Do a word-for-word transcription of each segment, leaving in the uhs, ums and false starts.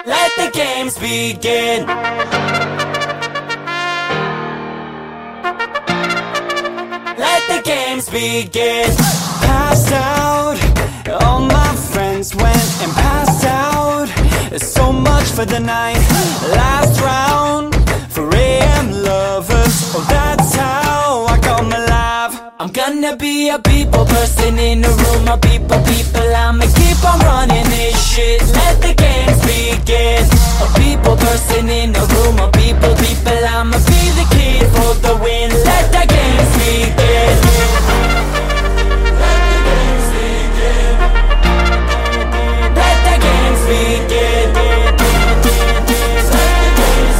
Let the games begin. Let the games begin. Passed out, all my friends went and passed out. There's so much for the night. Last round for A M lovers. Oh, that's how I come alive. I'm gonna be a people person in the room. A people, people, I'ma keep on running this shit. Let the games begin. A people person in the room. A people, people, I'ma be the kid for the win. Let the games begin. Let the games begin. Let the games begin. Let the games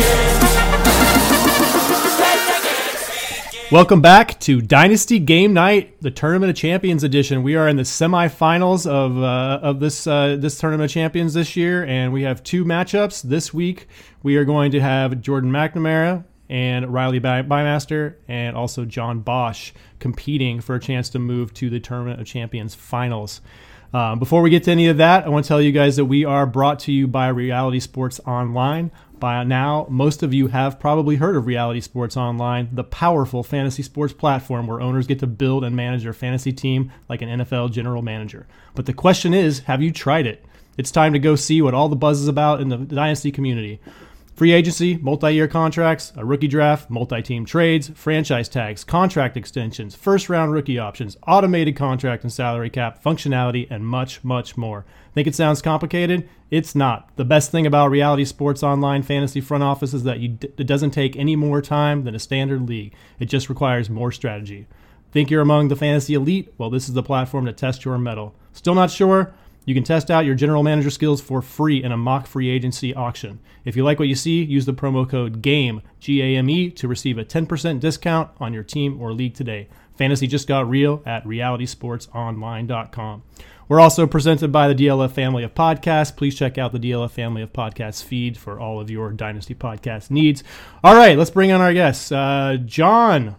begin. Welcome back to Dynasty Game Night, the Tournament of Champions edition. We are in the semifinals of uh, of this uh, this Tournament of Champions this year, and we have two matchups this week. We are going to have Jordan McNamara and Riley By- Bymaster, and also John Bosch competing for a chance to move to the Tournament of Champions finals. Um, before we get to any of that, I want to tell you guys that we are brought to you by Reality Sports Online. By now, most of you have probably heard of Reality Sports Online, the powerful fantasy sports platform where owners get to build and manage their fantasy team like an N F L general manager. But the question is, have you tried it? It's time to go see what all the buzz is about in the Dynasty community. Free agency, multi-year contracts, a rookie draft, multi-team trades, franchise tags, contract extensions, first-round rookie options, automated contract and salary cap, functionality, and much, much more. Think it sounds complicated? It's not. The best thing about Reality Sports Online Fantasy Front Office is that you d- it doesn't take any more time than a standard league. It just requires more strategy. Think you're among the fantasy elite? Well, this is the platform to test your mettle. Still not sure? You can test out your general manager skills for free in a mock free agency auction. If you like what you see, use the promo code GAME, G A M E, to receive a ten percent discount on your team or league today. Fantasy just got real at reality sports online dot com. We're also presented by the D L F family of podcasts. Please check out the D L F family of podcasts feed for all of your Dynasty podcast needs. All right, let's bring on our guests. Uh, John,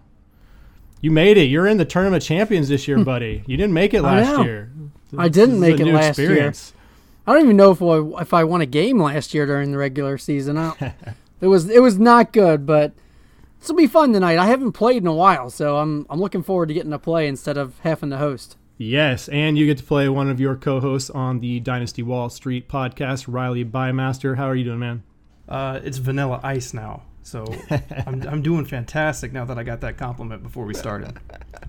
you made it. You're in the Tournament of Champions this year, buddy. You didn't make it last year. I didn't make it last experience. year. I don't even know if I, if I won a game last year during the regular season. I, it was it was not good, but this will be fun tonight. I haven't played in a while, so I'm I'm looking forward to getting to play instead of having to host. Yes, and you get to play one of your co-hosts on the Dynasty Wall Street podcast, Riley Bymaster. How are you doing, man? Uh, it's Vanilla Ice now, so I'm I'm doing fantastic now that I got that compliment before we started.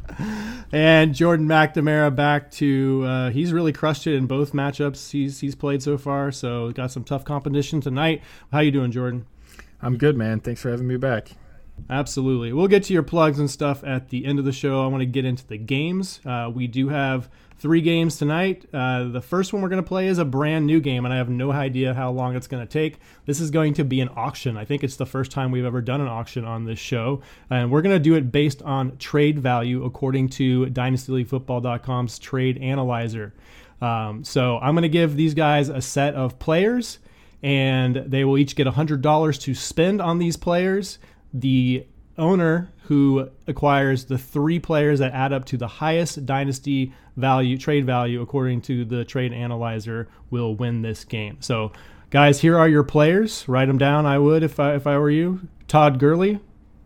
And Jordan McNamara back to uh, he's really crushed it in both matchups he's he's played so far. So got some tough competition tonight. How you doing, Jordan? I'm good, man. Thanks for having me back. Absolutely. We'll get to your plugs and stuff at the end of the show. I want to get into the games. Uh, we do have three games tonight. Uh, the first one we're going to play is a brand new game, and I have no idea how long it's going to take. This is going to be an auction. I think it's the first time we've ever done an auction on this show, and we're going to do it based on trade value according to dynasty league football dot com's trade analyzer. Um, so I'm going to give these guys a set of players, and they will each get one hundred dollars to spend on these players. The owner who acquires the three players that add up to the highest dynasty value, trade value, according to the trade analyzer, will win this game. So, guys, here are your players. Write them down. I would if I if I were you. Todd Gurley,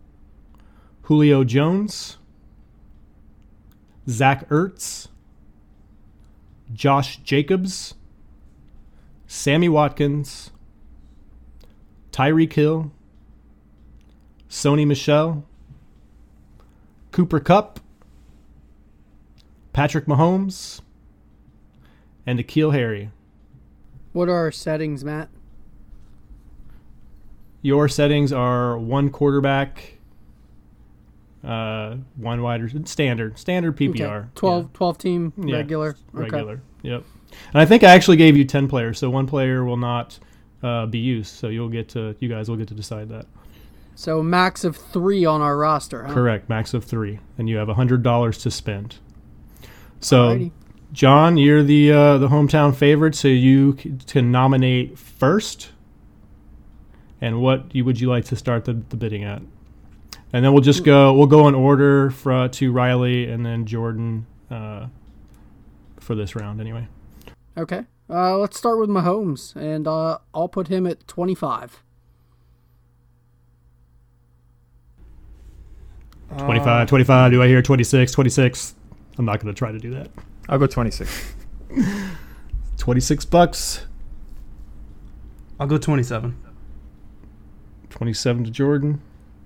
Julio Jones, Zach Ertz, Josh Jacobs, Sammy Watkins, Tyreek Hill, Sony Michel, Cooper Kupp, Patrick Mahomes, and N'Keal Harry. What are our settings, Matt? Your settings are one quarterback, uh, one wide receiver, standard, standard P P R. Okay. twelve, yeah. twelve team, Yeah, regular. regular. Okay. Yep. And I think I actually gave you ten players, so one player will not uh, be used. So you'll get to, you guys will get to decide that. So max of three on our roster, huh? Correct, max of three, and you have one hundred dollars to spend. So, Alrighty. John, you're the uh, the hometown favorite, so you c- can nominate first. And what you, would you like to start the, the bidding at? And then we'll just go. We'll go in order for, to Riley and then Jordan uh, for this round, anyway. Okay. Uh, let's start with Mahomes, and uh, I'll put him at twenty-five. twenty-five, twenty-five. Do I hear twenty-six, twenty-six? I'm not going to try to do that. I'll go twenty-six. twenty-six bucks. I'll go twenty-seven. twenty-seven to Jordan.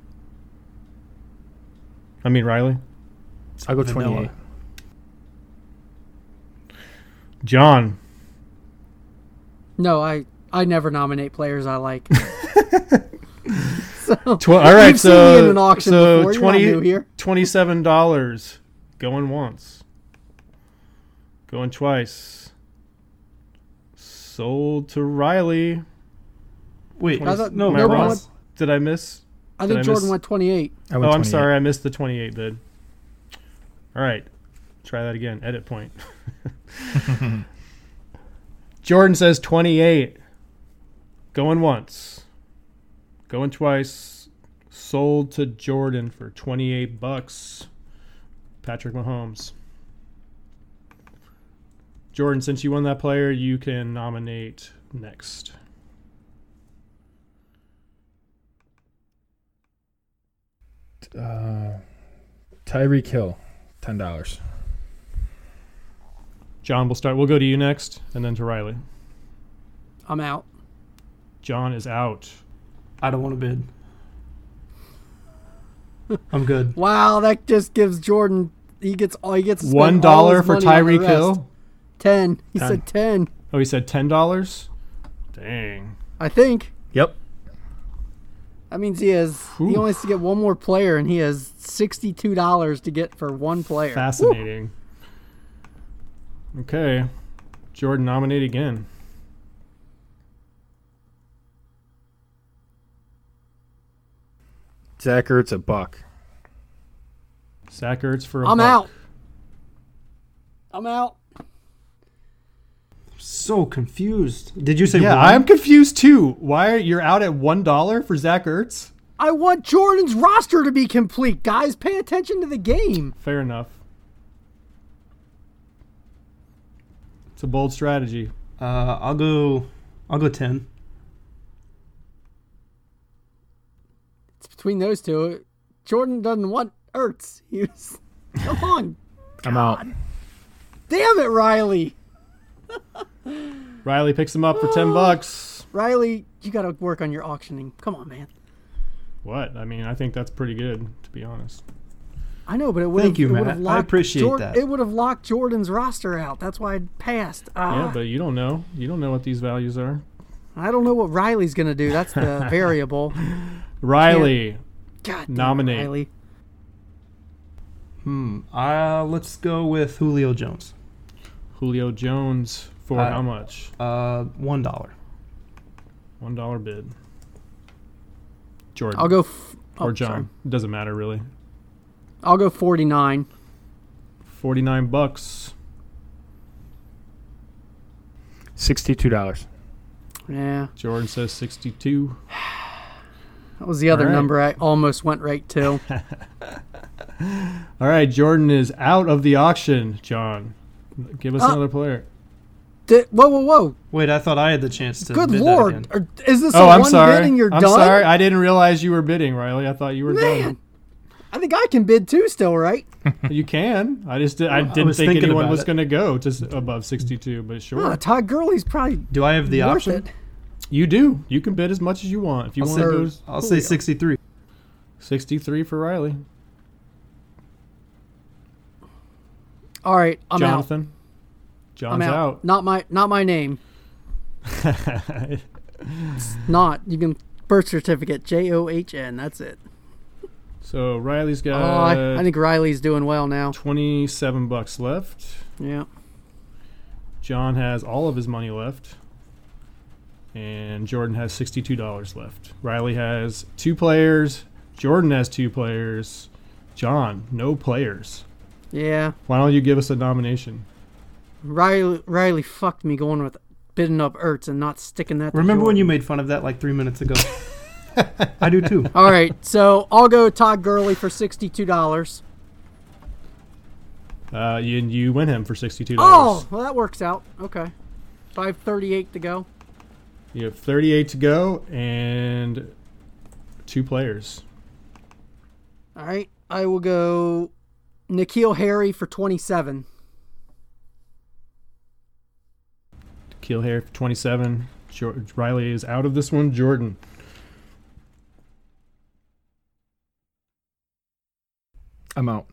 I mean, Riley. I'll go Vanilla. twenty-eight. John. No, I, I never nominate players I like. so, Tw- all right, you've so, seen me in an auction so before. You're twenty, not new here. twenty-seven dollars going once. Going twice. Sold to Riley. Wait, I thought- no, Am I Nobody wrong? went- Did I miss? I Did think I Jordan miss- went twenty-eight. I Oh, went I'm twenty-eight. sorry. I missed the twenty-eight bid. All right. Try that again. Edit point. Jordan says twenty-eight. Going once. Going twice. Sold to Jordan for twenty-eight bucks. Patrick Mahomes. Jordan, since you won that player, you can nominate next. Uh, Tyreek Hill, ten dollars. John, we'll start. We'll go to you next, and then to Riley. I'm out. John is out. I don't want to bid. I'm good. Wow, that just gives Jordan. He gets all he gets. To spend One all dollar his for money on the Tyreek rest. Hill. Ten. He Ten. said ten. Oh, he said ten dollars. Dang. I think Yep. that means he has. Whew. He only has to get one more player, and he has sixty-two dollars to get for one player. Fascinating. Okay. Jordan, nominate again. Zach Ertz a buck. Zach Ertz for a I'm buck. out. I'm out. So confused. Did you say Yeah, one? I'm confused too. Why are you're out at one dollar for Zach Ertz? I want Jordan's roster to be complete, guys. Pay attention to the game. Fair enough. It's a bold strategy. Uh, I'll go. I'll go ten. It's between those two. Jordan doesn't want Ertz. He was, come on. I'm out. Damn it, Riley. Riley picks him up for ten bucks. Riley, you got to work on your auctioning. Come on, man. What? I mean, I think that's pretty good, to be honest. I know, but it would Thank have, you, it would Matt. have I locked appreciate Jor- that. It would have locked Jordan's roster out. That's why I passed. Ah, Yeah, but you don't know. You don't know what these values are. I don't know what Riley's going to do. That's the variable. Riley, God damn it, Nominate. Riley. Hmm. Uh, let's go with Julio Jones. Julio Jones for Uh, how much? Uh, one dollar. One dollar bid. Jordan I'll go. F- or oh, John. sorry. It doesn't matter really. I'll go forty-nine. Forty-nine bucks. Sixty-two dollars. Yeah, Jordan says sixty-two. that was the other All right. number I almost went right to. All right, Jordan is out of the auction. John, give us Uh, another player. Di- whoa, whoa, whoa! Wait, I thought I had the chance to. Good bid that lord! again. Are- Is this Oh, a I'm one sorry. bid and you're I'm done? sorry. I didn't realize you were bidding, Riley. I thought you were Man, done. I think I can bid too. Still, right? You can. I just did, I didn't was think thinking anyone about was it. going to go to s- above sixty-two, but sure. Ah, Todd Gurley's probably Do I have the worth option? it. You do. You can bid as much as you want. If you I'll want to say, go Or- to I'll say sixty-three. sixty-three for Riley. All right, I'm out. Jonathan. John's I'm out. out. Not my, not my name. Not you can birth certificate J O H N. That's it. So Riley's Oh, got I, I think Riley's doing well now. twenty-seven bucks left. Yeah. John has all of his money left. And Jordan has sixty-two dollars left. Riley has two players. Jordan has two players. John, no players. Yeah. Why don't you give us a nomination? Riley Riley fucked me going with bidding up Ertz and not sticking that. to Remember when Jordan. you made fun of that like three minutes ago? I do too. All right, so I'll go Todd Gurley for sixty-two dollars. Uh, you, you win him for sixty-two dollars. Oh, well that works out. Okay. five thirty-eight to go. You have thirty-eight to go and two players. All right. I will go N'Keal Harry for twenty-seven. Keel Harry for twenty-seven. George Riley is out of this one. Jordan. I'm out.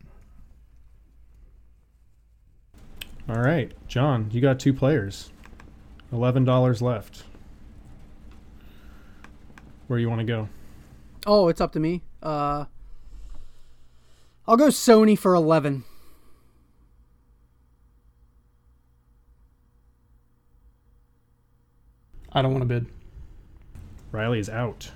All right. John, you got two players. eleven dollars left. Where you want to go? Oh, it's up to me. Uh, I'll go Sony for eleven. I don't want to bid. Riley is out.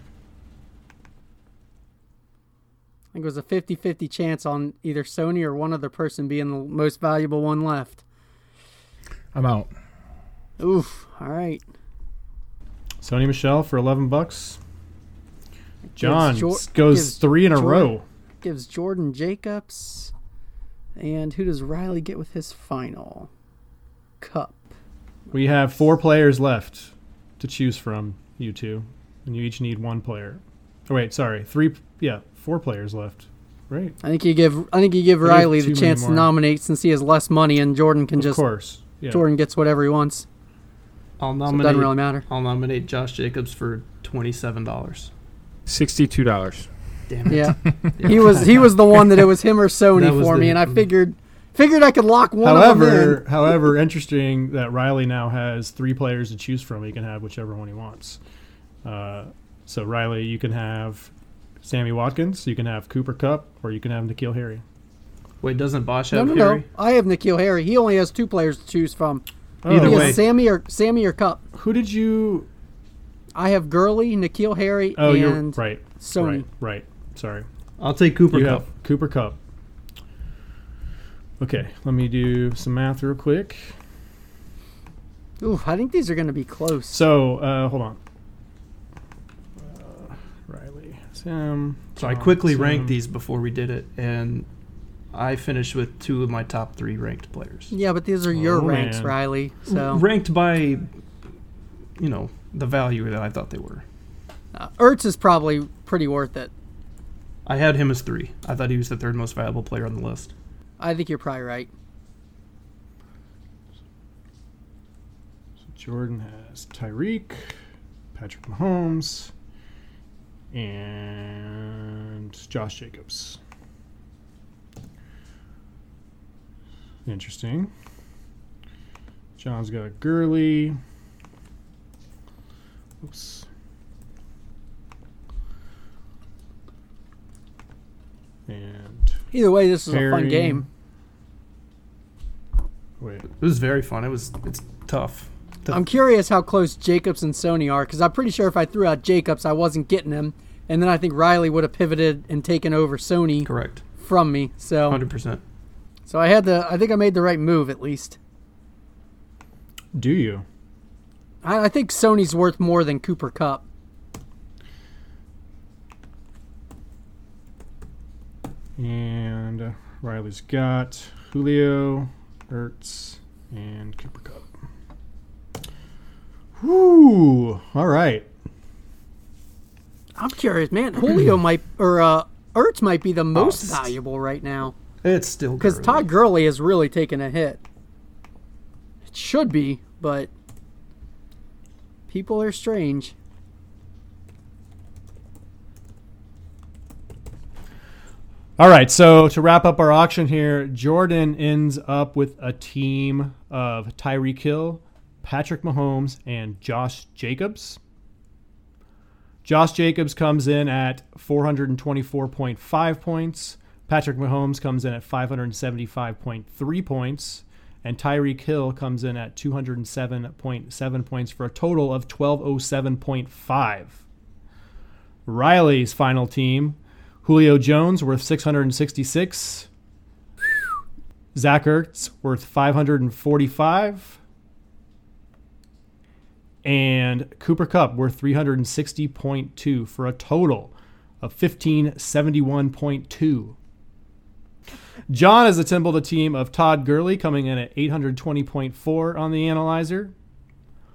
I think it was a fifty-fifty chance on either Sony or one other person being the most valuable one left. I'm out. Oof. All right. Sony Michelle for eleven bucks. John Gives Jor- goes gives three in a Jordan- row. Gives Jordan Jacobs. And who does Riley get with his final? Cup. We have four players left to choose from, you two. And you each need one player. Oh, wait, sorry. Three, yeah, four players left. Right. I think you give I think you give We have Riley the too chance many to more. nominate since he has less money and Jordan can Of just course. Yeah. Jordan gets whatever he wants. I'll So it nominate. doesn't really matter. I'll nominate Josh Jacobs for twenty-seven dollars. Sixty-two dollars. Damn it. Yeah. He was he was the one that it was him or Sony That was for the- me, and I figured figured I could lock one of them However, in. however, interesting that Riley now has three players to choose from. He can have whichever one he wants. Uh, so Riley, you can have Sammy Watkins, you can have Cooper Kupp, or you can have N'Keal Harry. Wait, doesn't Bosch No, have no, Harry? no. I have N'Keal Harry. He only has two players to choose from. Either Oh, He way. has Sammy or Sammy or Cup. Who did you? I have Gurley, N'Keal Harry, Oh, you're and right. Sony. Right. Right. Sorry. I'll take Cooper you Cup. have Cooper Kupp. Okay, let me do some math real quick. Ooh, I think these are going to be close. So, uh, hold on. Uh, Riley, Sam. So I John, quickly Sam. ranked these before we did it, and I finished with two of my top three ranked players. Yeah, but these are your Oh, ranks, man. Riley. So Ranked by, you know, the value that I thought they were. uh, Ertz is probably pretty worth it. I had him as three. I thought he was the third most valuable player on the list. I think you're probably right. So Jordan has Tyreek, Patrick Mahomes, and Josh Jacobs. Interesting. John's got Gurley. Oops. And Either way, this is a fun Harry. game. wait, It was very fun. It was. It's tough. Tough. I'm curious how close Jacobs and Sony are, because I'm pretty sure if I threw out Jacobs, I wasn't getting him, and then I think Riley would have pivoted and taken over Sony Correct. from me. So, one hundred percent. so I had the. I think I made the right move at least. do you? I, I think Sony's worth more than Cooper Kupp. And uh, Riley's got Julio, Ertz, and Cooper Kupp. Whoo! All right. I'm curious, man. Julio might or uh, Ertz might be the most s- valuable right now It's still because Gurley. Todd Gurley has really taken a hit. It should be, but people are strange. All right, so to wrap up our auction here, Jordan ends up with a team of Tyreek Hill, Patrick Mahomes, and Josh Jacobs. Josh Jacobs comes in at four hundred twenty-four point five points. Patrick Mahomes comes in at five hundred seventy-five point three points. And Tyreek Hill comes in at two hundred seven point seven points for a total of twelve oh seven point five. Riley's final team, Julio Jones worth six hundred sixty-six. Zach Ertz worth five hundred forty-five. And Cooper Kupp worth three hundred sixty point two for a total of fifteen seventy-one point two. John has assembled a team of Todd Gurley coming in at eight hundred twenty point four on the analyzer.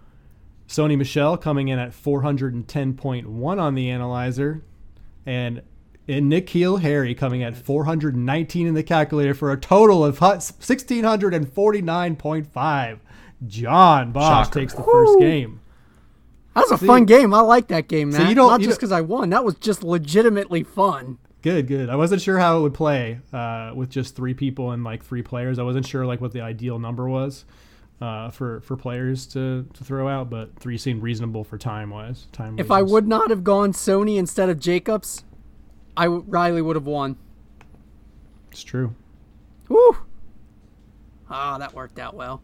Sony Michel coming in at four hundred ten point one on the analyzer. And, and Nikhil Harry coming at four hundred nineteen in the calculator for a total of one thousand six hundred forty-nine point five. John Bosch Shocker. takes the first game. That was a See- fun game. I like that game, So Matt. you don't- Not you just don't- because I won. That was just legitimately fun. Good, good. I wasn't sure how it would play uh, with just three people and like three players. I wasn't sure like what the ideal number was uh, for for players to, to throw out, but three seemed reasonable for time wise. Time. If I reasons. would not have gone Sony instead of Jacobs, I w- Riley would have won. It's true. Woo! Ah, that worked out well.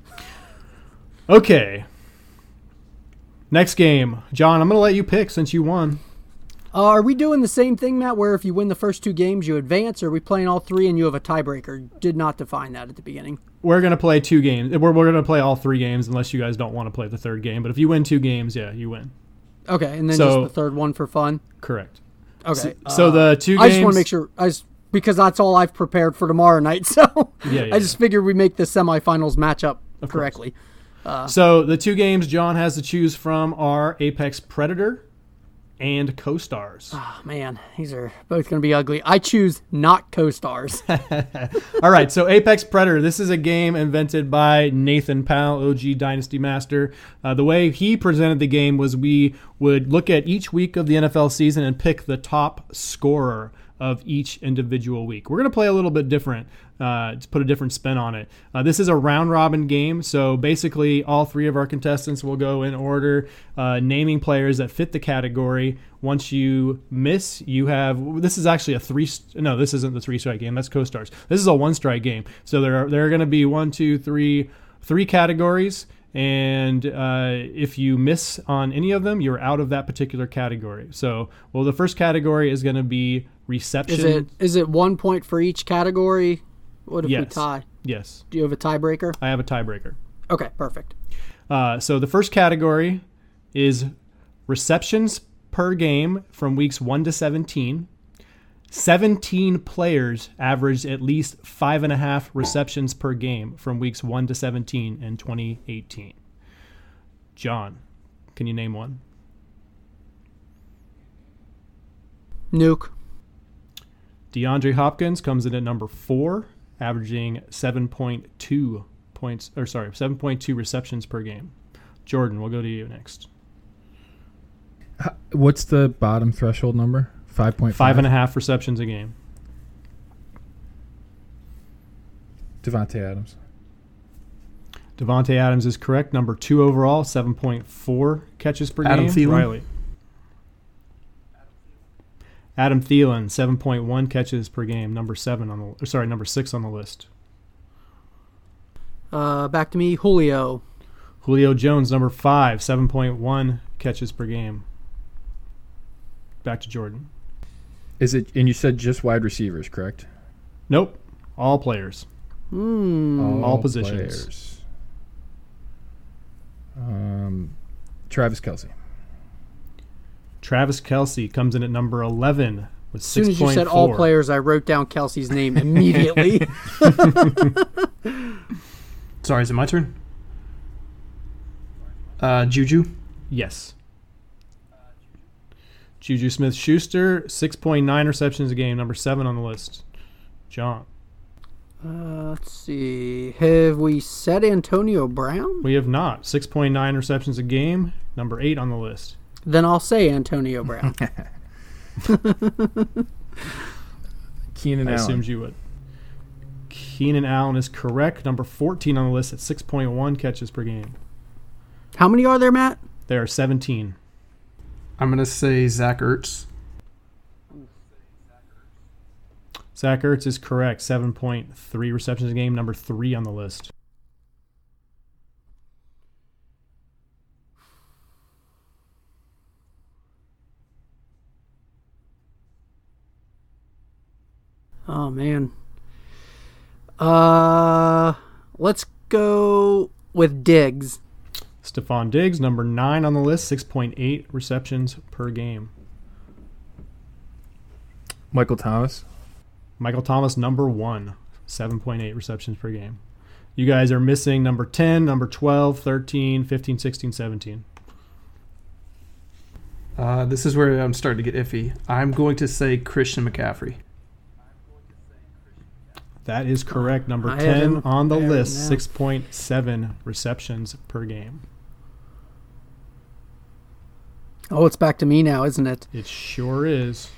Okay. Next game, John. I'm gonna let you pick since you won. Uh, are we doing the same thing, Matt, where if you win the first two games, you advance, or are we playing all three and you have a tiebreaker? Did not define that at the beginning. We're gonna play two games. We're we're gonna play all three games unless you guys don't want to play the third game. But if you win two games, yeah, you win. Okay, and then So- just the third one for fun? Correct. Okay. So, so the two games. I just want to make sure, I just, because that's all I've prepared for tomorrow night, so Yeah, yeah, I just figured we make the semifinals match up course. correctly. So the two games John has to choose from are Apex Predator and Co-Stars. Oh, man, these are both going to be ugly. I choose not co-stars. All right, so Apex Predator. This is a game invented by Nathan Powell, O G Dynasty Master. Uh, the way he presented the game was we would look at each week of the N F L season and pick the top scorer of each individual week. We're going to play a little bit different, uh, to put a different spin on it. Uh, this is a round-robin game, so basically all three of our contestants will go in order, uh, naming players that fit the category. Once you miss, you have... This is actually a three... No, this isn't the three-strike game. That's Co-Stars. This is a one-strike game. So there are, there are going to be one, two, three, three categories, and uh, if you miss on any of them, you're out of that particular category. So, well, the first category is going to be reception. Is it is it one point for each category? What if we Yes. tie? Yes. Do you have a tiebreaker? I have a tiebreaker. Okay, perfect. Uh, so the first category is receptions per game from weeks one to seventeen. seventeen players averaged at least five and a half receptions per game from weeks one to seventeen in twenty eighteen. John, can you name one? Nuke. DeAndre Hopkins comes in at number four, averaging seven point two points, or sorry, seven point two receptions per game. Jordan, we'll go to you next. H- What's the bottom threshold number? five point five? Five and a half receptions a game. Devontae Adams. Devontae Adams is correct. Number two overall, seven point four catches per Adam game. Thielen. Riley. Adam Thielen, seven point one catches per game. Number seven on the, or sorry, number six on the list. Uh, back to me, Julio. Julio Jones, number five, seven point one catches per game. Back to Jordan. Is it? And you said just wide receivers, correct? Nope. All players. Hmm. All positions. players. Um, Travis Kelce. Travis Kelce comes in at number eleven with As soon six as you point four. said all players, I wrote down Kelsey's name immediately. Sorry, is it my turn? Uh, Juju. Yes. Juju Smith-Schuster, six point nine receptions a game, number seven on the list. John. uh, let's see. Have we said Antonio Brown? We have not. six point nine receptions a game, number eight on the list. Then I'll say Antonio Brown. Keenan I Allen. assumed you would. Keenan Allen is correct, number fourteen on the list at six point one catches per game. How many are there, Matt? There are seventeen. I'm gonna say Zach Ertz. Zach Ertz is correct, seven point three receptions a game, number three on the list. Oh man. Uh, let's go with Diggs. Stephon Diggs, number nine on the list, six point eight receptions per game. Michael Thomas. Michael Thomas, number one, seven point eight receptions per game. You guys are missing number ten, number twelve, thirteen, fifteen, sixteen, seventeen. Uh, this is where I'm starting to get iffy. I'm going to say Christian McCaffrey. That is correct. Number I have ten him on the there list, now. six point seven receptions per game. Oh, it's back to me now, isn't it? It sure is.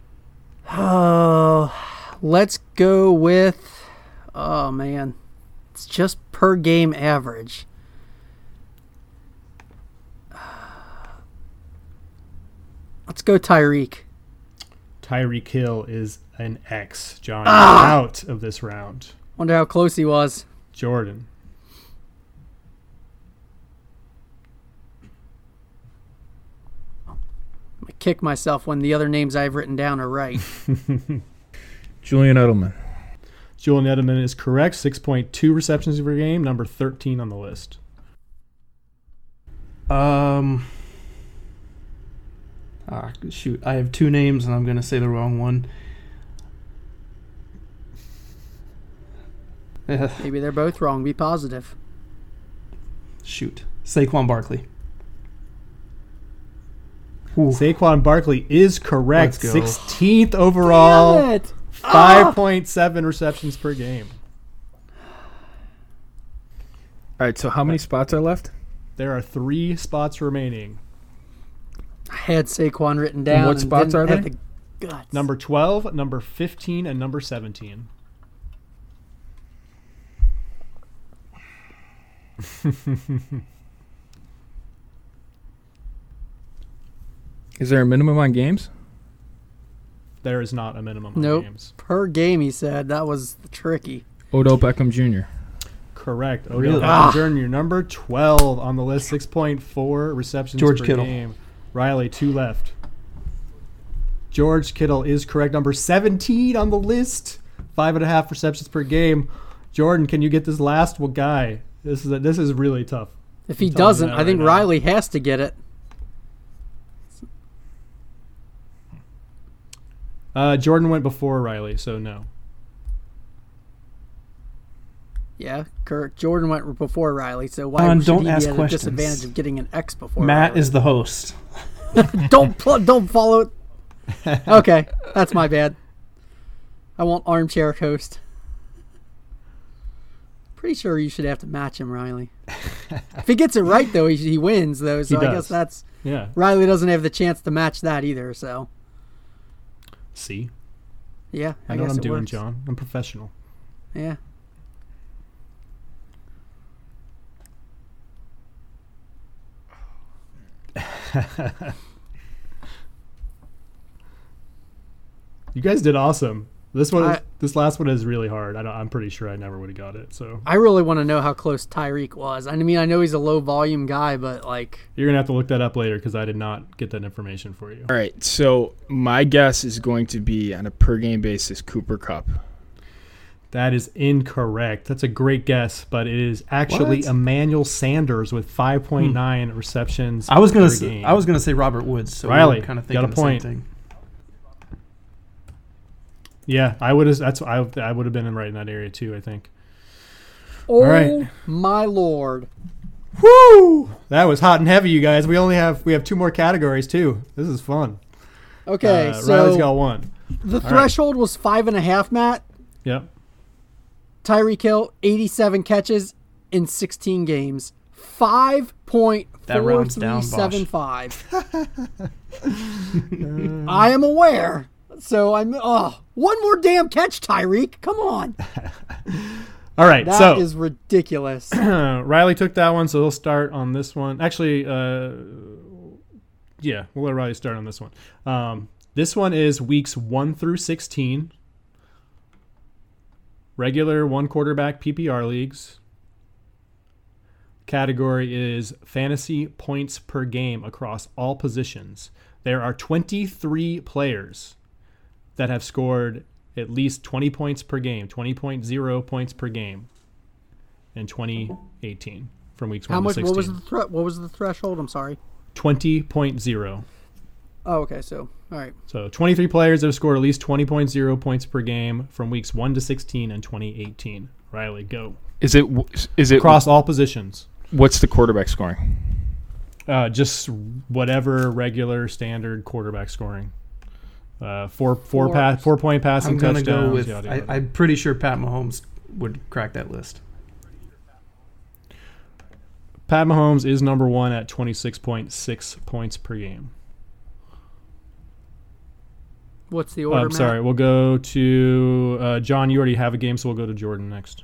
Oh, let's go with. Oh man, it's just per game average. Let's go Tyreek. Tyreek Hill is an X. John Ah! out of this round. Wonder how close he was. Jordan. I kick myself when the other names I've written down are right. Julian Edelman. Julian Edelman is correct. six point two receptions per game. Number thirteen on the list. Um. Ah, shoot. I have two names, and I'm going to say the wrong one. Eh, Maybe they're both wrong. Be positive. shoot. Saquon Barkley. Saquon Barkley is correct. Let's go. sixteenth overall. Damn it! five point seven receptions per game. All right, so how many spots are left? There are three spots remaining. I had Saquon written down. what and spots didn't are have they? The guts. Number twelve, number fifteen, and number seventeen. Is there a minimum on games? There is not a minimum on Nope. games. Per game, he said. That was tricky. Odell Beckham Junior Correct. Odell Really? Beckham Ah. Junior Number twelve on the list, six point four receptions George per Kittle. game. Riley, two left. George Kittle is correct. Number seventeen on the list, five and a half receptions per game. Jordan, can you get this last one guy? This is a, this is really tough. If he I'm telling you doesn't, that I think right now. Riley has to get it. Uh, Jordan went before Riley, so no. Yeah, Kirk Jordan went before Riley, so why Don, should don't he ask be at questions. a disadvantage of getting an X before Matt Riley? is the host. don't pl- don't follow it. Okay, that's my bad. I want armchair host. Pretty sure you should have to match him, Riley. If he gets it right, though, he, he wins, though. So He I does. guess that's Yeah. Riley doesn't have the chance to match that either. So See, yeah, I, I know what guess I'm it doing, works. John. I'm professional. Yeah. You guys did awesome. This one, is, I- this last one is really hard. I don't, I'm pretty sure I never would have got it. So I really want to know how close Tyreek was. I mean, I know he's a low volume guy, but like, you're gonna have to look that up later because I did not get that information for you. All right, so my guess is going to be on a per game basis, Cooper Kupp. That is incorrect. That's a great guess, but it is actually What? Emmanuel Sanders with five point nine receptions. I was gonna per say, game. I was gonna say Robert Woods. So Riley, we were kind of got thinking a the point. same thing. Yeah, I would have. That's I. I would have been right in that area too. I think. oh right. my lord. Woo! That was hot and heavy, you guys. We only have we have two more categories too. This is fun. Okay, Uh, Riley's got so one. the right. threshold was five and a half, Matt. Yep. Tyreek Hill, eighty-seven catches in sixteen games. five point That four rounds three down, seven five. I am aware. So I'm oh, one more damn catch, Tyreek. Come on. All right. That so is ridiculous. Riley took that one, so he'll start on this one. Actually, uh, yeah, we'll let Riley start on this one. Um, this one is weeks one through sixteen. Regular one quarterback P P R leagues. Category is fantasy points per game across all positions. There are twenty-three players that have scored at least twenty points per game, twenty point oh points per game in twenty eighteen from weeks How one much? to What was sixteen. the thre- What was the threshold? I'm sorry. twenty point oh. Oh, okay. So all right. So twenty-three players that have scored at least twenty point oh points per game from weeks one to sixteen in twenty eighteen. Riley, go. Is it is it Across all positions. what's the quarterback scoring? Uh, just whatever regular standard quarterback scoring. Uh, four four Four. pass four point passing I'm gonna touchdowns. go with. yada, I, yada. I'm pretty sure Pat Mahomes would crack that list. Pat Mahomes is number one at twenty-six point six points per game. What's the Oh, order? I'm sorry. We'll go to uh, John. You already have a game, so we'll go to Jordan next.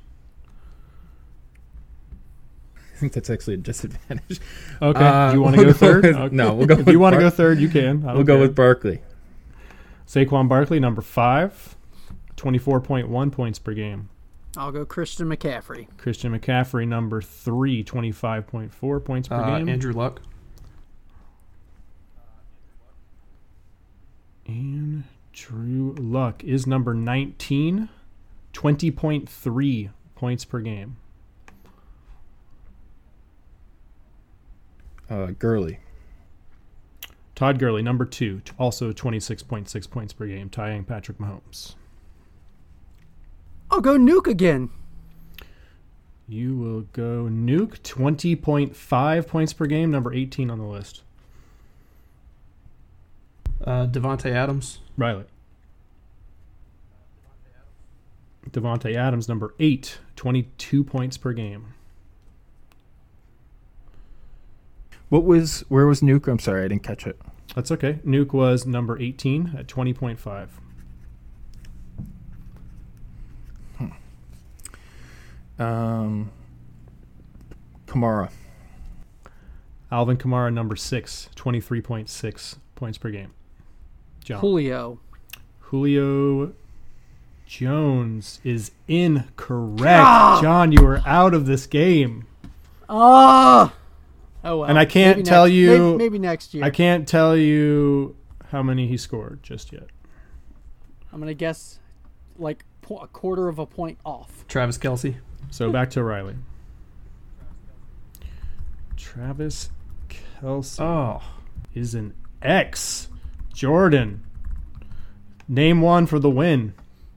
I think that's actually a disadvantage. Okay. Uh, Do you want to we'll go third? with- Okay. No, we'll go If with you want to Bar- go third, you can. I don't We'll go care. with Barkley. Saquon Barkley, number five, twenty-four point one points per game. I'll go Christian McCaffrey. Christian McCaffrey, number three, twenty-five point four points per Uh, game. Andrew Luck. Andrew Luck is number nineteen, twenty point three points per game. Uh, Gurley. Todd Gurley, number two, t- also twenty-six point six points per game, tying Patrick Mahomes. I'll go Nuke again. You will go Nuke, twenty point five points per game, number eighteen on the list. Uh, Devontae Adams. Riley. Devontae Adams, number eight, twenty-two points per game. What was? Where was Nuke? I'm sorry, I didn't catch it. That's okay. Nuke was number eighteen at twenty point five. Um, Kamara. Alvin Kamara, number six, twenty-three point six points per game. John. Julio. Julio Jones is incorrect. Ah! John, you are out of this game. Ah. Oh well. And I can't Maybe tell next- you- Maybe, maybe next year. I can't tell you how many he scored just yet. I'm gonna guess like po- a quarter of a point off. Travis Kelce. So back to Riley. Travis Kelce Oh, is an X. Jordan. Name one for the win.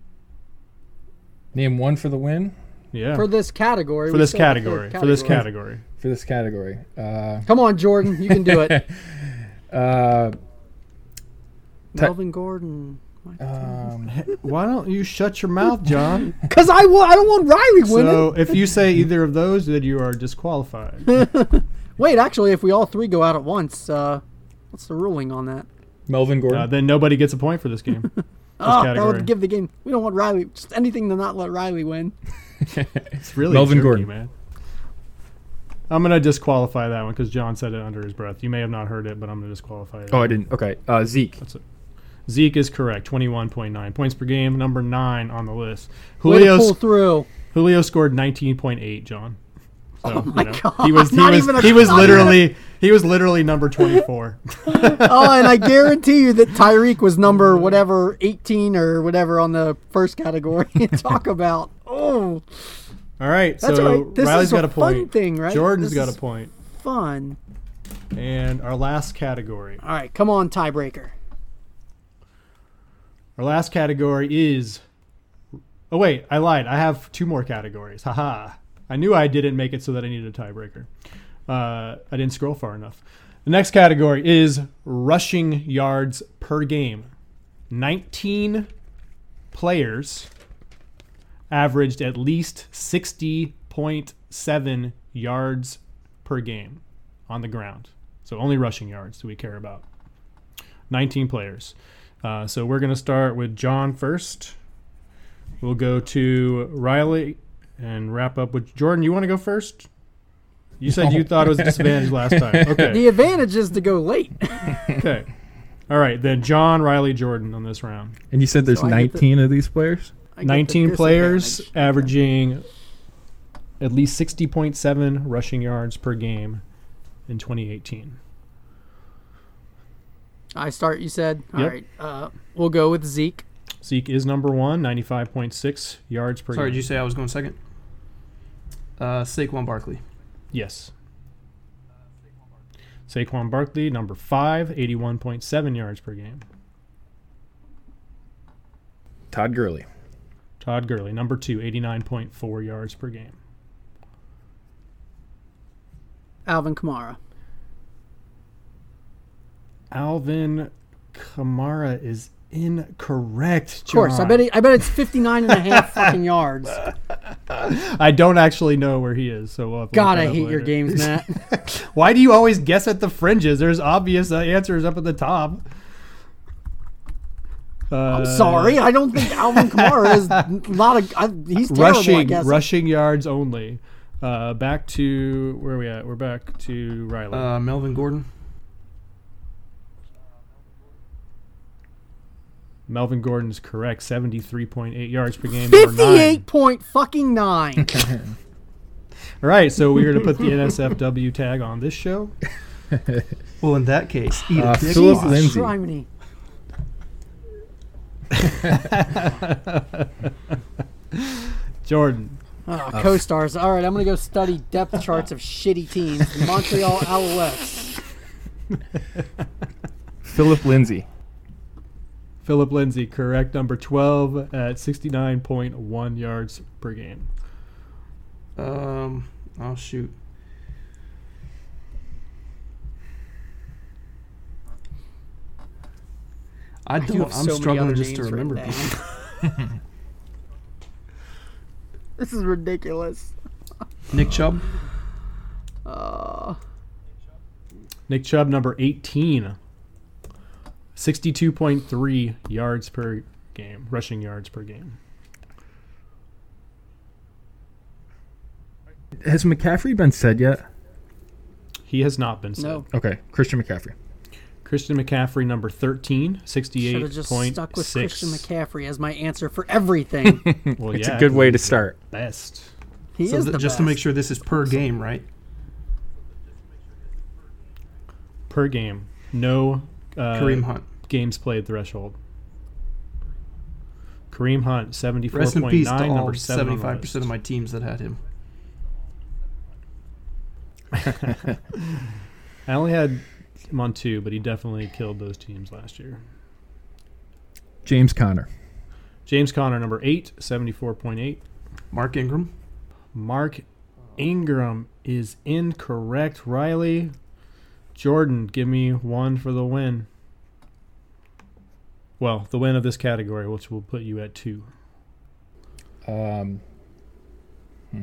Name one for the win Yeah. For this category. For we this still have the category. third For this category. for this category. Uh, Come on, Jordan. You can do it. uh, Ta- Melvin Gordon. um, Why don't you shut your mouth, John? Because I, wa- I don't want Riley winning. So if you say either of those, then you are disqualified. Wait, actually, if we all three go out at once, uh, what's the ruling on that? Melvin Gordon. Uh, then nobody gets a point for this game. This Oh, that category. would give the game. We don't want Riley. Just anything to not let Riley win. It's really Melvin jerky, Gordon. man. I'm going to disqualify that one because John said it under his breath. You may have not heard it, but I'm going to disqualify it. oh, I didn't. Okay. Uh, Zeke. That's it. Zeke is correct. twenty-one point nine points per game. Number nine on the list. Way to Julio, pull through. Julio scored nineteen point eight, John. So, Oh my you know, God, He was he not was even a- he was not even a- literally he was literally number twenty-four. Oh, and I guarantee you that Tyreek was number whatever eighteen or whatever on the first category. Talk about oh, All right, That's so all right. This Riley's is a got a fun point. thing, right? Jordan's This got is- a point. fun. And our last category. All right, come on, tiebreaker. Our last category is. Oh wait, I lied. I have two more categories. Haha. I knew I didn't make it so that I needed a tiebreaker. Uh, I didn't scroll far enough. The next category is rushing yards per game. nineteen players averaged at least sixty point seven yards per game on the ground. So only rushing yards do we care about. nineteen players. Uh, so we're going to start with John first. We'll go to Riley and wrap up with Jordan. You want to go first? You said you thought it was a disadvantage last time. Okay. The advantage is to go late. Okay. All right. Then John, Riley, Jordan on this round. And you said there's So I get the- nineteen of these players? I get the nineteen players disadvantage. averaging at least sixty point seven rushing yards per game in twenty eighteen. I start. You said. All Yep. right. Uh, we'll go with Zeke. Zeke is number one, ninety-five point six yards per sorry, game. did you say I was going second? Uh, Saquon Barkley. Yes. Saquon Barkley, number five, eighty-one point seven yards per game. Todd Gurley. Todd Gurley, number two, eighty-nine point four yards per game. Alvin Kamara. Alvin Kamara is incorrect. Of course, I John. bet it, I bet it's fifty-nine and a half fucking yards. I don't actually know where he is, so we'll have to God, look I that up hate your later. games, Matt. Why do you always guess at the fringes? There's obvious uh, answers up at the top. Uh, I'm sorry, I don't think Alvin Kamara is not a. I, he's terrible. I rushing guess. rushing yards only. Uh, back to where are we at? We're back to Riley. Uh, Melvin Gordon. Melvin Gordon is correct. seventy-three point eight yards per game. number nine. Fifty-eight point fucking nine. All right, so we're going to put the N S F W tag on this show. Well, in that case, eat Uh, a dick. Philip Watch. Lindsay. Shrimey. Jordan. Oh, co-stars. All right, I'm going to go study depth charts of shitty teams. The Montreal Alouettes. Philip Lindsay. Philip Lindsay, correct. Number twelve at sixty-nine point one yards per game. Um, oh shoot. I do don't. have I'm so many struggling other just to names remember written people. down. This is ridiculous. Nick Chubb. Uh, Nick Chubb, number eighteen. sixty-two point three yards per game, rushing yards per game. Has McCaffrey been said yet? He has not been said. no. Okay, Christian McCaffrey. Christian McCaffrey, number thirteen, Should have sixty-eight just point stuck with six. Christian McCaffrey as my answer for everything. Well, It's yeah, a good way to he's the start. Best. He So is th- the just best. to make sure this is per game, right? Per game. No uh, Kareem Hunt. games played threshold. Kareem Hunt, seventy-four Rest in point peace to nine, all number seven on the seventy-five percent of list. my teams that had him. I only had him on two, but he definitely killed those teams last year. James Conner. James Conner, number eight, seventy-four point eight. Mark Ingram. Mark Ingram is incorrect. Riley, Jordan, give me one for the win. Well, the win of this category, which will put you at two. Um, hmm.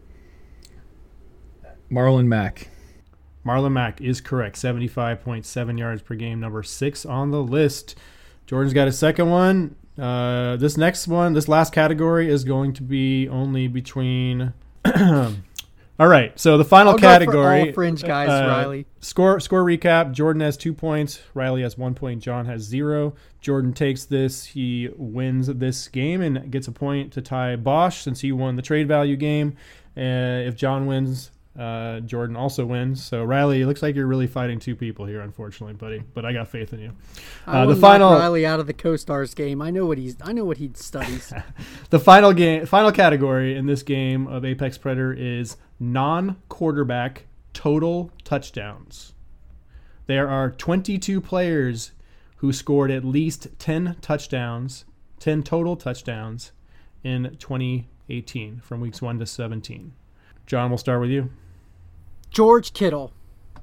Marlon Mack. Marlon Mack is correct. seventy-five point seven yards per game, number six on the list. Jordan's got a second one. Uh, this next one, this last category is going to be only between... All right, so the final I'll go for category... all fringe guys, uh, Riley. Score score recap. Jordan has two points. Riley has one point. John has zero. Jordan takes this. He wins this game and gets a point to tie Bosch since he won the trade value game. Uh, if John wins, uh, Jordan also wins. So Riley, it looks like you're really fighting two people here, unfortunately, buddy. But I got faith in you. I Uh, will the knock final Riley out of the co-stars game. I know what he's. I know what he studies. the final game final category in this game of Apex Predator is non-quarterback total touchdowns. There are twenty-two players who scored at least ten touchdowns, ten total touchdowns in twenty eighteen from weeks one to seventeen. John, we'll start with you. George Kittle.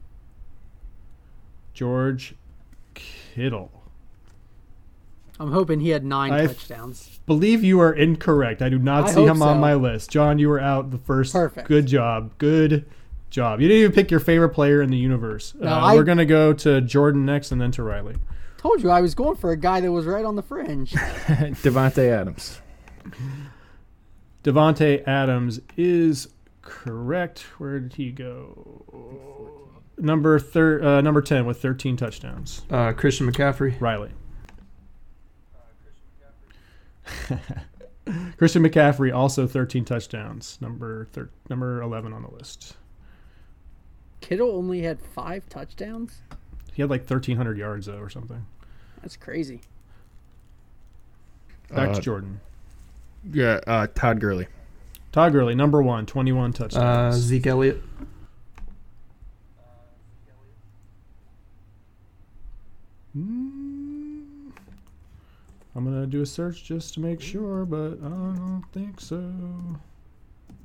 George Kittle. I'm hoping he had nine I touchdowns. believe you are incorrect. I do not I see hope him on so. my list. John, you were out the first. Perfect. Good job. Good job. You didn't even pick your favorite player in the universe. No, uh, I- we're going to go to Jordan next and then to Riley. Told you I was going for a guy that was right on the fringe. Devontae Adams. Devontae Adams is correct. Where did he go? Number thir- uh, number ten with thirteen touchdowns. Uh, Christian McCaffrey. Riley. Christian McCaffrey also thirteen touchdowns. Number thir- number eleven on the list. Kittle only had five touchdowns. He had like thirteen hundred yards though or something. That's crazy. Back to Uh, Jordan. Yeah, uh, Todd Gurley. Todd Gurley, number one, twenty-one Uh, touchdowns. Zeke Elliott. Mm, I'm going to do a search just to make sure, but I don't think so.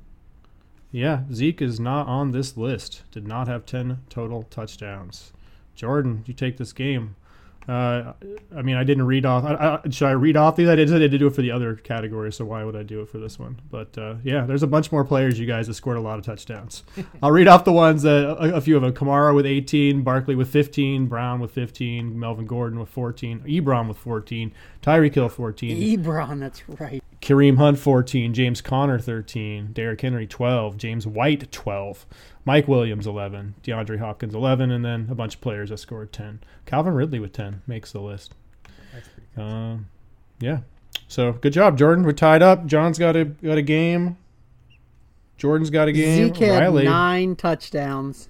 Yeah, Zeke is not on this list. Did not have ten total touchdowns. Jordan, you take this game. Uh, I mean, I didn't read off. I, I, should I read off these? I did, I did do it for the other category, so why would I do it for this one? But uh, yeah, there's a bunch more players, you guys, that scored a lot of touchdowns. I'll read off the ones that a, a few of them: Kamara with eighteen, Barkley with fifteen, Brown with fifteen, Melvin Gordon with fourteen, Ebron with fourteen, Tyreek Hill fourteen, Ebron, that's right. Kareem Hunt fourteen, James Conner thirteen, Derrick Henry twelve, James White twelve, Mike Williams eleven, DeAndre Hopkins eleven, and then a bunch of players that scored ten. Calvin Ridley with ten makes the list. That's pretty good. Um, yeah. So good job, Jordan. We're tied up. John's got a got a game. Jordan's got a game. Zeke had Riley. nine touchdowns,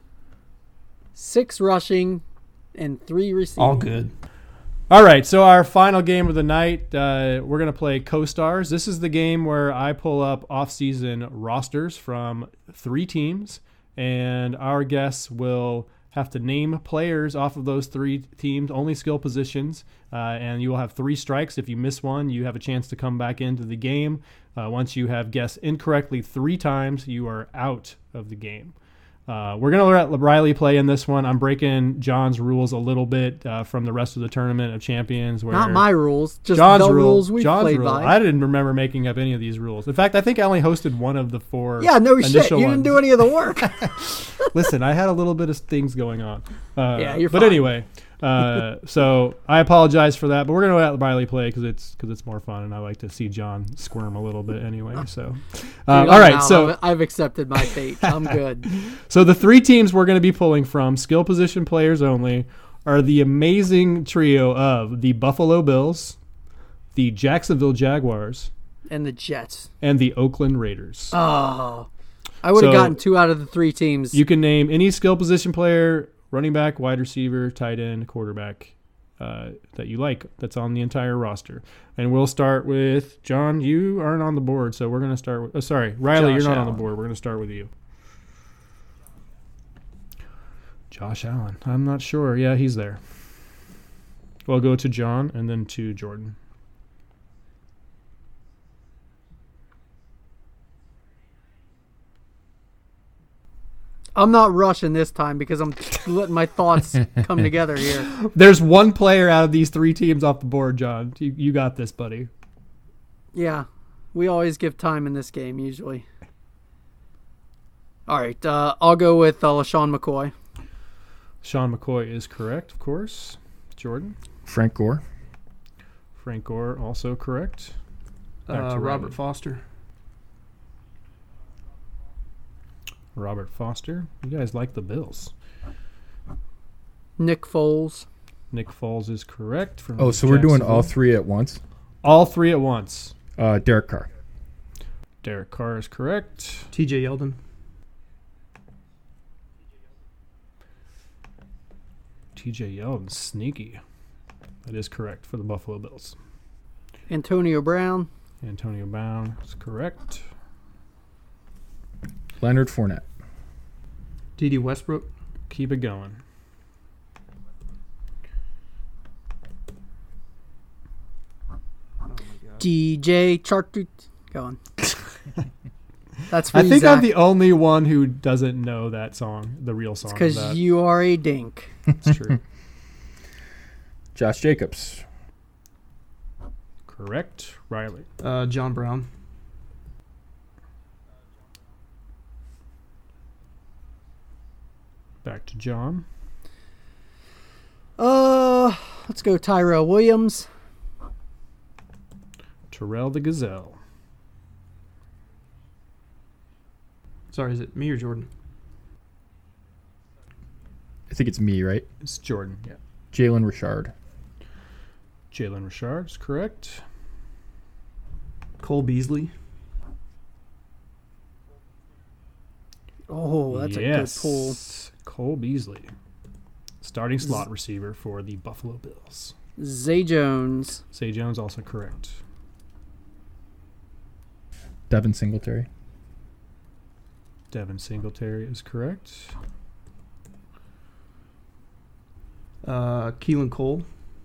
six rushing, and three receiving. All good. All right, so our final game of the night, uh, we're going to play Co-Stars. This is the game where I pull up off-season rosters from three teams, and our guests will have to name players off of those three teams, only skill positions, uh, and you will have three strikes. If you miss one, you have a chance to come back into the game. Uh, once you have guessed incorrectly three times, you are out of the game. Uh, we're going to let Riley play in this one. I'm breaking John's rules a little bit uh, from the rest of the Tournament of Champions. Where Not my rules, just John's the rule, rules we John's played rule. by. I didn't remember making up any of these rules. In fact, I think I only hosted one of the four. yeah, no shit. initial You ones. didn't do any of the work. Listen, I had a little bit of things going on. Uh, Yeah, you're But fine. anyway, uh, so I apologize for that. But we're going to let Riley play because it's because it's more fun, and I like to see John squirm a little bit anyway. So, uh, Dude, all I'm right. out. So I've, I've accepted my fate. I'm good. So the three teams we're going to be pulling from, skill position players only, are the amazing trio of the Buffalo Bills, the Jacksonville Jaguars, And the Jets. and the Oakland Raiders. Oh, I would have So- gotten two out of the three teams. You can name any skill position player, running back, wide receiver, tight end, quarterback, uh, that you like that's on the entire roster. And we'll start with John. You aren't on the board, so we're going to start with... Oh, sorry, Riley, Josh you're not on Allen. the board. We're going to start with you. Josh Allen. I'm not sure. Yeah, he's there. We'll go to John and then to Jordan. I'm not rushing this time because I'm letting my thoughts come together here. There's one player out of these three teams off the board, John. You, you got this, buddy. Yeah, we always give time in this game, usually. All right, uh, I'll go with uh, LaShawn McCoy. Sean McCoy is correct, of course. Jordan. Frank Gore. Frank Gore also correct. Back Uh, to Robert Riley. Foster. Robert Foster. You guys like the Bills. Nick Foles. Nick Foles is correct. From Oh, so we're doing all Jacksonville. three at once. All three at once. Uh, Derek Carr. Derek Carr is correct. T J Yeldon. T J Yeldon, sneaky. That is correct for the Buffalo Bills. Antonio Brown. Antonio Brown is correct. Leonard Fournette. D D Westbrook. Keep it going. D J Chark. Go on. That's for I you, think Zach. I'm the only one who doesn't know that song, the real song. of Because that. you are a dink. It's true. Josh Jacobs. Correct. Riley. Uh, John Brown. Back to John. Uh, let's go Tyrell Williams. Terrell the Gazelle. Sorry, is it me or Jordan? I think it's me, right? It's Jordan. Yeah. Jalen Richard. Jalen Richard is correct. Cole Beasley. Oh, that's yes. a good pull. Cole Beasley. Starting slot receiver for the Buffalo Bills. Zay Jones. Say Jones also correct. Devin Singletary. Devin Singletary is correct. Uh, Keelan Cole.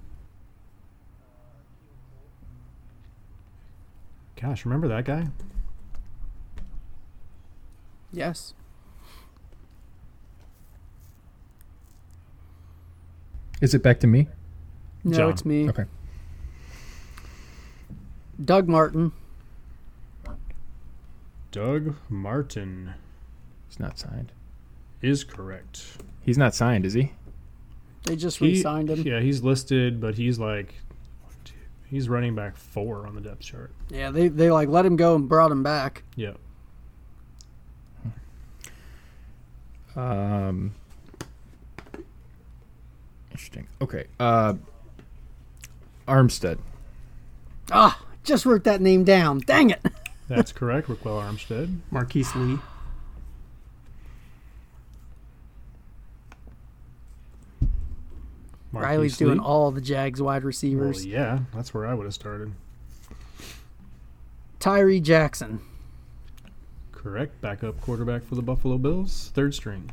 Gosh, remember that guy? Yes. Is it back to me? No, John. it's me. Okay. Doug Martin. Doug Martin He's not signed. is correct. He's not signed, is he? They just He- re-signed him. Yeah, Yeah, he's listed, but he's like, he's running back four on the depth chart. they they like let him go and brought him back. Yeah. Um. Interesting. Okay. Uh. Armstead. Ah, just wrote that name down. Dang it. That's correct. Raquel Armstead. Marquise Lee. Marquise Riley's doing Lee. all the Jags wide Well, receivers. yeah, that's where I would have started. Tyree Jackson. Correct. Backup quarterback for the Buffalo Bills. Third string.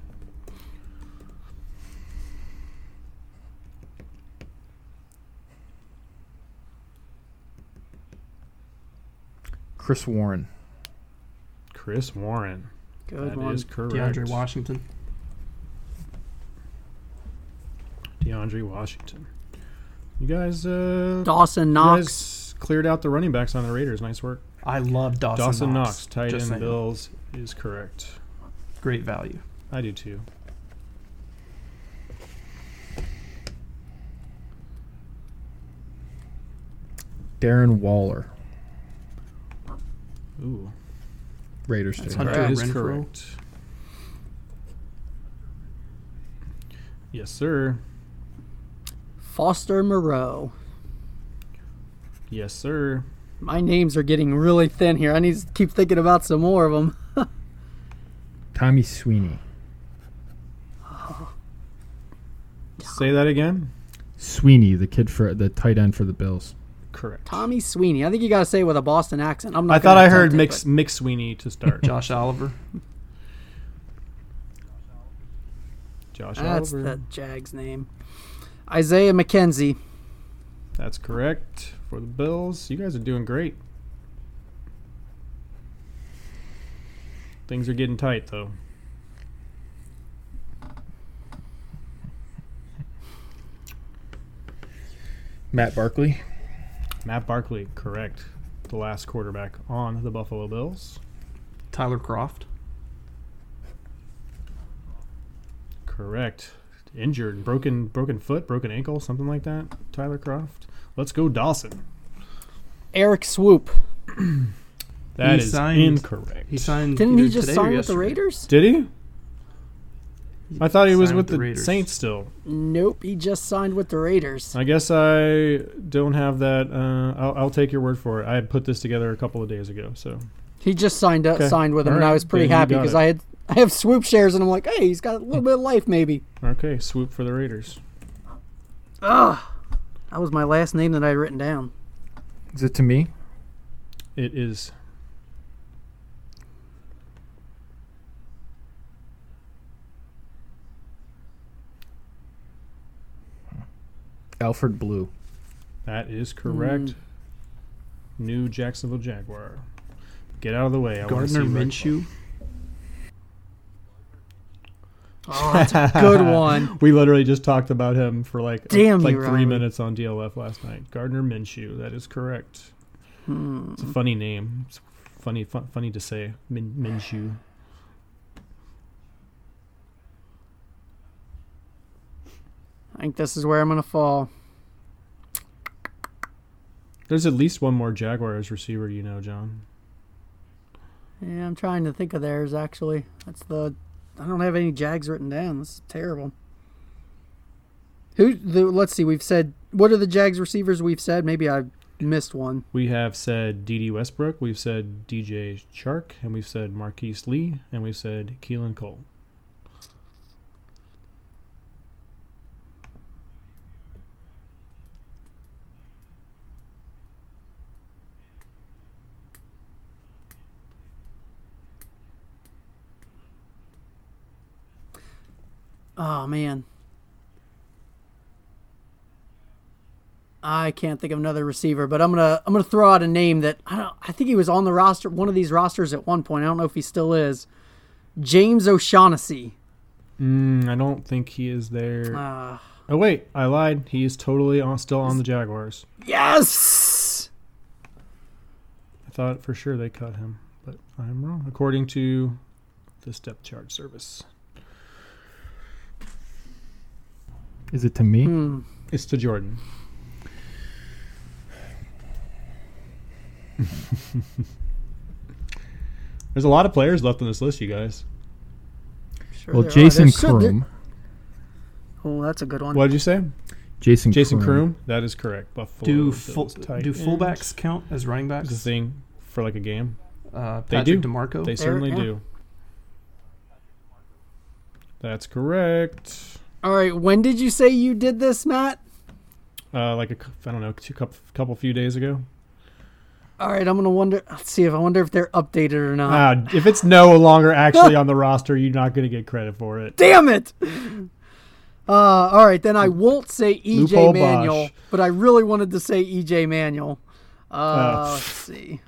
Chris Warren. Chris Warren. Good That one. is correct. DeAndre Washington. DeAndre Washington. You guys, uh, Dawson you Knox. guys cleared out the running backs on the Raiders. Nice work. I love Dawson, Dawson Knox. Knox, tight Just end saying. Bills, is correct. Great value. I do too. Darren Waller. Ooh, Raiders. That's too. Hunter that is Renfrow. correct. Yes, sir. Foster Moreau. Yes, sir. My names are getting really thin here. I need to keep thinking about some more of them. Tommy Sweeney. Say that again. Sweeney, the kid for the tight end for the Bills. Correct. Tommy Sweeney. I think you got to say it with a Boston accent. I'm not I thought gonna I heard attempt Mick, it, Mick Sweeney to start. Josh Oliver. Josh but That's Oliver. the Jags name. Isaiah McKenzie. That's correct for the Bills. You guys are doing great. Things are getting tight, though. Matt Barkley. Matt Barkley, correct. The last quarterback on the Buffalo Bills. Tyler Croft. Correct. Injured, broken, broken foot, broken ankle, something like that. Tyler Croft. Let's go, Dawson. Eric Swoop. That He is signed- incorrect. He signed. Didn't he either just today or sign with the yesterday. Raiders? Did he? I thought he was Signed with with the the Raiders. Saints still. Nope, he just signed with the Raiders. I guess I don't have that. Uh, I'll, I'll take your word for it. I had put this together a couple of days ago. So He just signed up, Okay. signed with him, All and I right. was pretty Then you happy got because it. I had I have Swoop shares, and I'm like, hey, he's got a little bit of life, maybe. okay, swoop for the Raiders. Ugh, that was my last name that I had written down. Is it to me? It is. Alfred Blue. That is correct. Mm. New Jacksonville Jaguar. Get out of the way. I wanna Gardner see Rick- Minshew. Oh, that's a good one. We literally just talked about him for like Damn like you, three Riley. minutes on D L F last night. Gardner Minshew. That is correct. Hmm. It's a funny name. It's funny, fun, funny to say. Min, Minshew. I think this is where I'm going to fall. There's at least one more Jaguars receiver, you know, John. Yeah, I'm trying to think of theirs, actually. That's the... I don't have any Jags written down. This is terrible. Who? The, let's see. We've said... What are the Jags receivers we've said? Maybe I missed one. We have said D D Westbrook, we've said D J Chark, and we've said Marquise Lee, and we've said Keelan Cole. Oh, man. I can't think of another receiver, but I'm gonna I'm gonna throw out a name that I don't I think he was on the roster, one of these rosters at one point. I don't know if he still is. James O'Shaughnessy. Mm, I don't think he is there. Uh, Oh wait, I lied. He is totally on, still on the Jaguars. Yes. I thought for sure they cut him, but I'm wrong. According to this depth chart service, Is it to me? Hmm. it's to Jordan. There's a lot of players left on this list, you guys. Sure Well, there are. Jason There should- there- Kroom. Oh, that's a good one. What did you say? Jason Jason Kroom. Kroom? That is correct. Buffalo. Do Bills full, tight do end. fullbacks count as running backs? Is the thing for like a game? Uh, They Patrick do. DeMarco. They certainly yeah. do. That's correct. All right. When did you say you did this, Matt? Uh, like a, cou- I don't know, two couple, couple few days ago. All right. I'm gonna wonder. Let's see if I wonder if they're updated or not. Ah, if it's no longer actually on the roster, you're not going to get credit for it. Damn it. Uh, all right, then I won't say E J Loophole Manuel, Bosch. but I really wanted to say E J Manuel. Uh, Uh, let's see.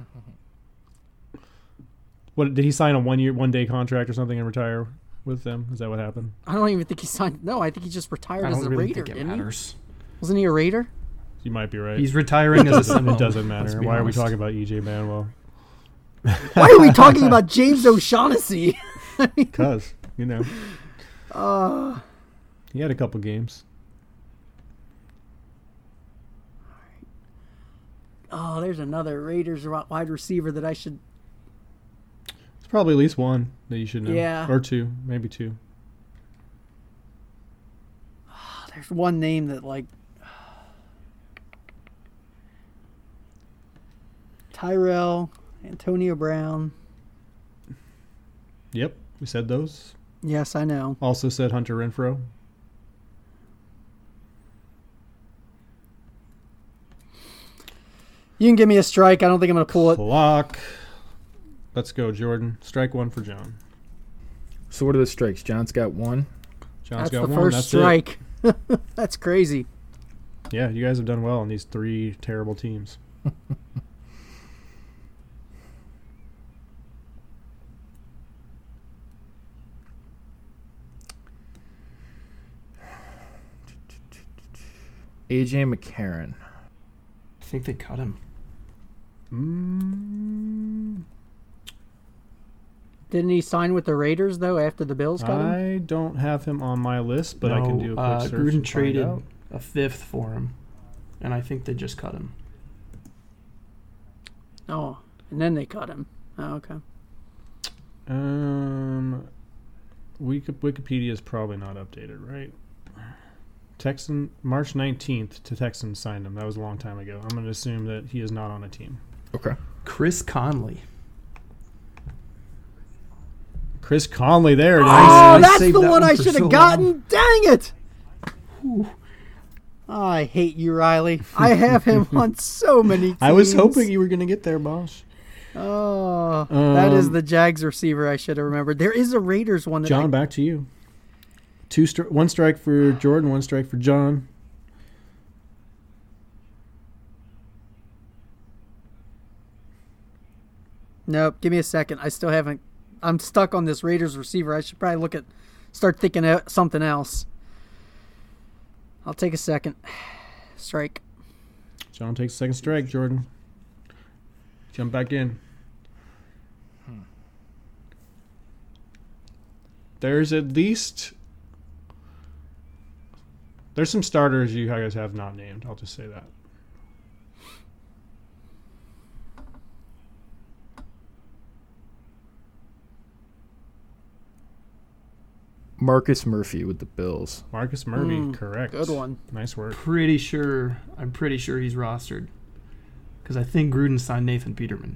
What did he sign a one year, one day contract or something and retire with them? Is that what happened? I don't even think he signed. No, I think he just retired I as don't a really Raider. think it Didn't he? matters. Wasn't he a Raider? You might be right. He's retiring as a Seminole. it doesn't let's matter. be Why are we honest. talking about E J Manuel? Why are we talking about James O'Shaughnessy? Because you know uh, he had a couple games. oh, there's another Raiders ro- wide receiver that I should. It's probably at least one that you should know. Yeah. Or two, maybe two. Oh, there's one name that like. Tyrell, Antonio Brown. Yep, we said those. Yes, I know. Also said Hunter Renfrow. You can give me a strike. I don't think I'm going to pull it. Clock. Let's go, Jordan. Strike one for John. So what are the strikes? John's got one. John's That's got the one. first That's strike. That's crazy. It. Yeah, you guys have done well on these three terrible teams. A J McCarron. I think they cut him. Mm, Didn't he sign with the Raiders though after the Bills cut him? I don't have him on my list, but I can No, do a quick uh, search. Gruden and find traded out. a fifth for him, and I think they just cut him. Oh, and then they cut him. Oh, okay. Um, Wiki- Wikipedia is probably not updated, right? Texan March nineteenth to Texans signed him. That was a long time ago. I'm going to assume that he is not on a team. Okay. Chris Conley. Chris Conley, there it is. Oh, I that's saved the that one one I for should have so gotten. long. Dang it. Oh, I hate you, Riley. I have him on so many teams. I was hoping you were going to get there, boss. Oh, that is Um, the Jags receiver I should have remembered. There is a Raiders one that John, I, back to you. Two stri- one strike for Jordan, one strike for John. Nope, give me a second. I still haven't. I'm stuck on this Raiders receiver. I should probably look at, start thinking of something else. I'll take a second. Strike. John takes a second strike, Jordan. Jump back in. There's at least... There's some starters you guys have not named. I'll just say that. Marcus Murphy with the Bills. Marcus Murphy, Mm, correct. good one. Nice work. Pretty sure. I'm pretty sure he's rostered. Because I think Gruden signed Nathan Peterman.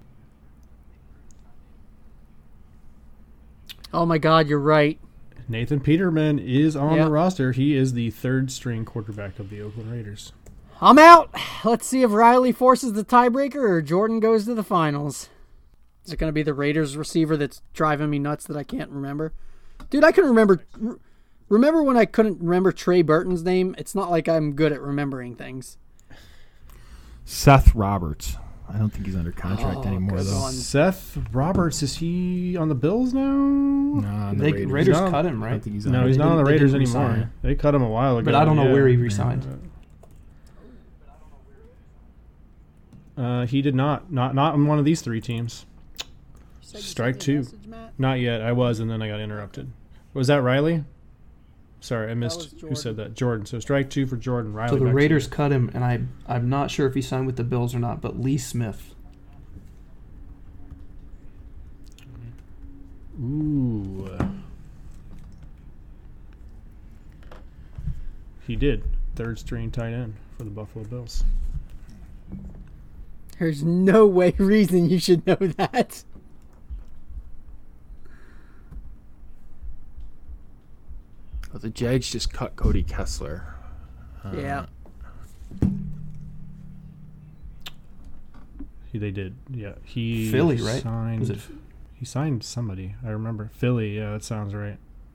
Oh my God, you're right. Nathan Peterman is on Yep. the roster. He is the third string quarterback of the Oakland Raiders. I'm out. Let's see if Riley forces the tiebreaker or Jordan goes to the finals. Is it going to be the Raiders receiver that's driving me nuts that I can't remember? Dude, I couldn't remember. Remember when I couldn't remember Trey Burton's name? It's not like I'm good at remembering things. Seth Roberts. I don't think he's under contract Oh, anymore, good though. one. Seth Roberts, is he on the Bills now? Nah, on the They, Raiders. Raiders No. cut him, I right? don't think he's No, on he's it. not on the they Raiders didn't anymore. resign. They cut him a while ago. But I don't know yeah. where he resigned. Uh, he did not. Not not on one of these three teams. Strike two. Not yet. I was, and then I got interrupted. Was that Riley? Sorry, I missed. was Who Jordan. said that? Jordan. So strike two for Jordan. Riley. So the back to Raiders you. cut him, and I I'm not sure if he signed with the Bills or not. But Lee Smith, Ooh. He did. Third string tight end for the Buffalo Bills. There's no way reason you should know that. Oh, the Jags just cut Cody Kessler. Uh, Yeah. He, they did. Yeah. He Philly, right? Signed, Was it? He signed somebody. I remember. Philly. Yeah, that sounds right.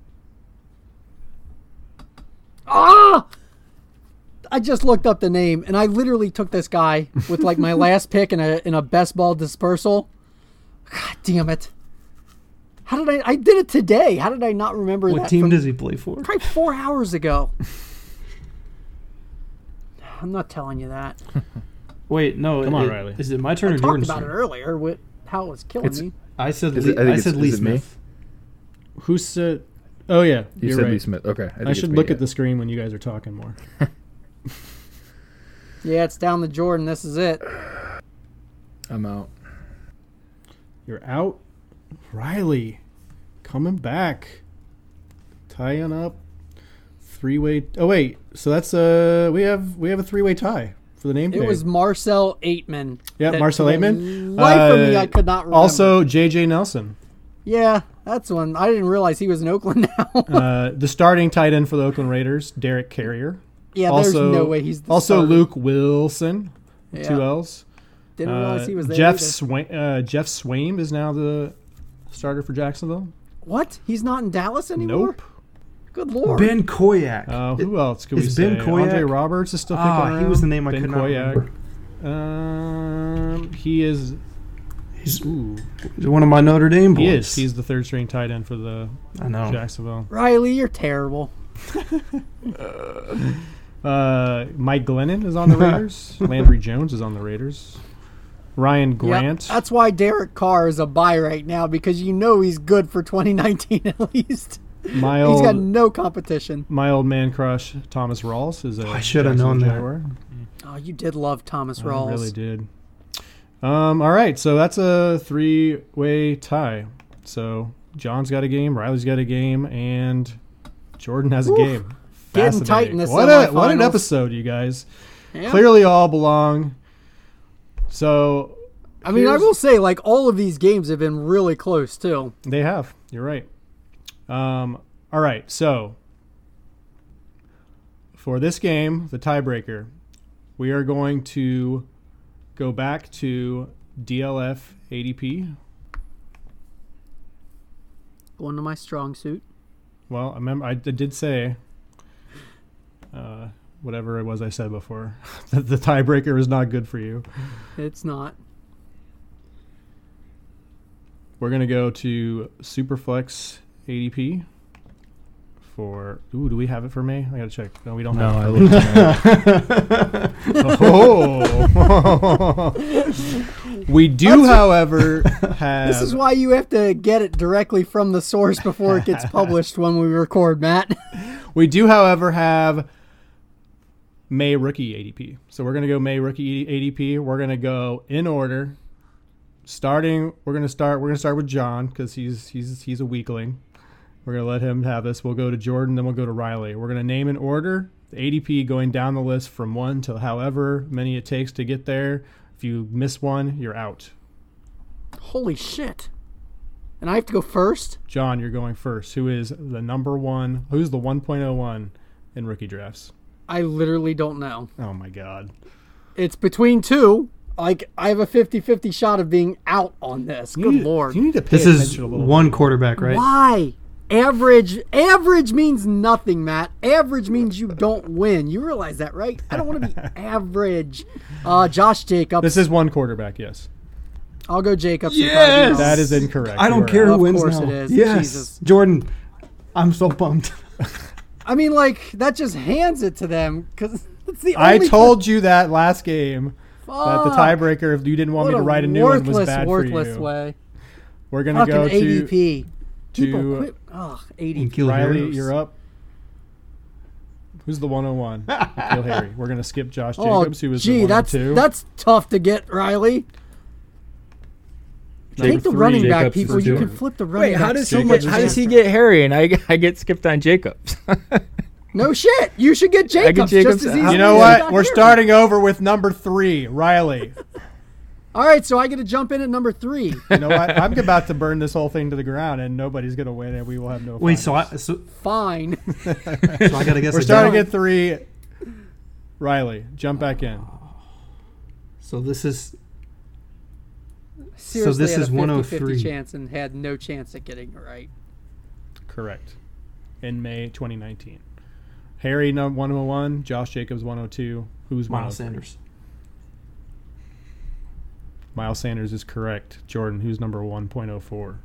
Ah! I just looked up the name, and I literally took this guy with like my last pick in a in a best ball dispersal. God damn it! How did I? I did it today. How did I not remember What that? team from does he play for? Probably four hours ago. I'm not telling you that. Wait, no. Come on, it- Riley. Is it my turn I or talked Jordan's about it turn? earlier with how it was killing It's- me. I said Is Lee, it- I think I it's- said Lee is it me? Smith. Who said? Oh yeah, You you're said right. Lee Smith. Okay. I, think I it's should me, look yeah. at the screen when you guys are talking more. Yeah, it's down to Jordan. This is it. I'm out. You're out, Riley. Coming back, tying up, three way. Oh wait, so that's uh we have we have a three way tie for the name. It tag. was Marcel Aitman. Yeah, that Marcel for the Aitman. Life of me, Uh, I could not remember. Also, J J Nelson, yeah, that's one. I didn't realize he was in Oakland now. uh, the starting tight end for the Oakland Raiders, Derek Carrier. yeah, Also, there's no way he's the also starter. Luke Wilson, Yeah. two L's. Didn't Uh, realize he was there. Jeff either. Swaim, uh, Jeff Swaim is now the starter for Jacksonville. What? He's not in Dallas anymore? Nope. Good lord. Ben Koyak. Uh, who else could we is say? Ben Koyak- Andre Roberts is still kicking Ah, around. he was the name I ben could not Koyak. remember. Um, he is. He's Ooh, he's one of my Notre Dame boys. he is. He's the third string tight end for the I know. Jacksonville. Riley, you're terrible. Uh, Mike Glennon is on the Raiders. Landry Jones is on the Raiders. Ryan Yep, Grant. that's why Derek Carr is a buy right now, because you know he's good for twenty nineteen at least. my He's old got no competition. my old man crush Thomas Rawls is a. I should have known Jacksonville that. Jaguar. Oh, you did love Thomas I Rawls. really did. Um, all right, so that's a three-way tie. So John's got a game, Riley's got a game, and Jordan has a Oof. game. Getting tight Fascinating. in this what a what an semifinals. episode, you guys! Yeah. Clearly, all belong. So I mean, I here's- will say, like, all of these games have been really close, too. They have. You're right. Um, all right. So for this game, the tiebreaker, we are going to go back to D L F A D P. Going to my strong suit. Well, I remember I did say uh, whatever it was I said before that the tiebreaker is not good for you. It's not. We're gonna go to Superflex A D P for. Ooh, do we have it for May? I gotta check. No, we don't No, I have looked it. Oh. We do, however, have. This is why you have to get it directly from the source before it gets published when we record, Matt. We do, however, have May rookie A D P. So we're gonna go May rookie A D P. We're gonna go in order. Starting, we're gonna start. We're gonna start with John because he's he's he's a weakling. We're gonna let him have this. We'll go to Jordan, then we'll go to Riley. We're gonna name in order. The A D P going down the list from one to however many it takes to get there. If you miss one, you're out. Holy shit. And I have to go first? John, you're going first. Who is the number one? Who's the one point oh one in rookie drafts? I literally don't know. Oh my God. It's between two. Like, I have a fifty-fifty shot of being out on this. You Good need- lord. You need to pay This attention is a little one bit. quarterback, right? Why? average. Average means nothing, Matt. Average means you don't win. You realize that, right? I don't want to be average. Uh, Josh Jacobs. This is one quarterback, yes. I'll go Jacobs. Yes! That is incorrect. I You don't are care out. who Of wins course now. it is. Yes, Jesus. Jordan. I'm so bummed. I mean, like that just hands it to them because it's the I only. told you that last game that the Fuck. tiebreaker, if you didn't want What me to a write a new one, was worthless, bad for worthless you. way. We're going to Fucking go A D to P. People to- quit. Ugh, A D P. Kill Riley, Harris. you're up. Who's the one oh one? Nikhil Harry. We're going to skip Josh Oh, Jacobs, who was gee, the that's one oh two. that's tough to get, Riley. Number Take the three. running back, Jacobs people. is You doing can flip the running Wait, back. how does so he Jacobs get? is How does he different. get Harry and I I get skipped on Jacobs? No shit. You should get Jacobs, Jacobs. just as You easily You know as what? got We're Harry. starting over with number three, Riley. All right, so I get to jump in at number three. You know what? I'm about to burn this whole thing to the ground, and nobody's going to win, and we will have no. Wait, so I finals. so, Fine. so I gotta guess. We're a starting different- at three. Riley, jump back in. So this is Seriously, this had is a fifty one oh fifty three. chance and had no chance at getting it right. Correct. In May twenty nineteen. Harry num- one oh one, Josh Jacobs one oh two. Who's Miles one oh three? Sanders. Miles Sanders is correct. Jordan, who's number one point oh four?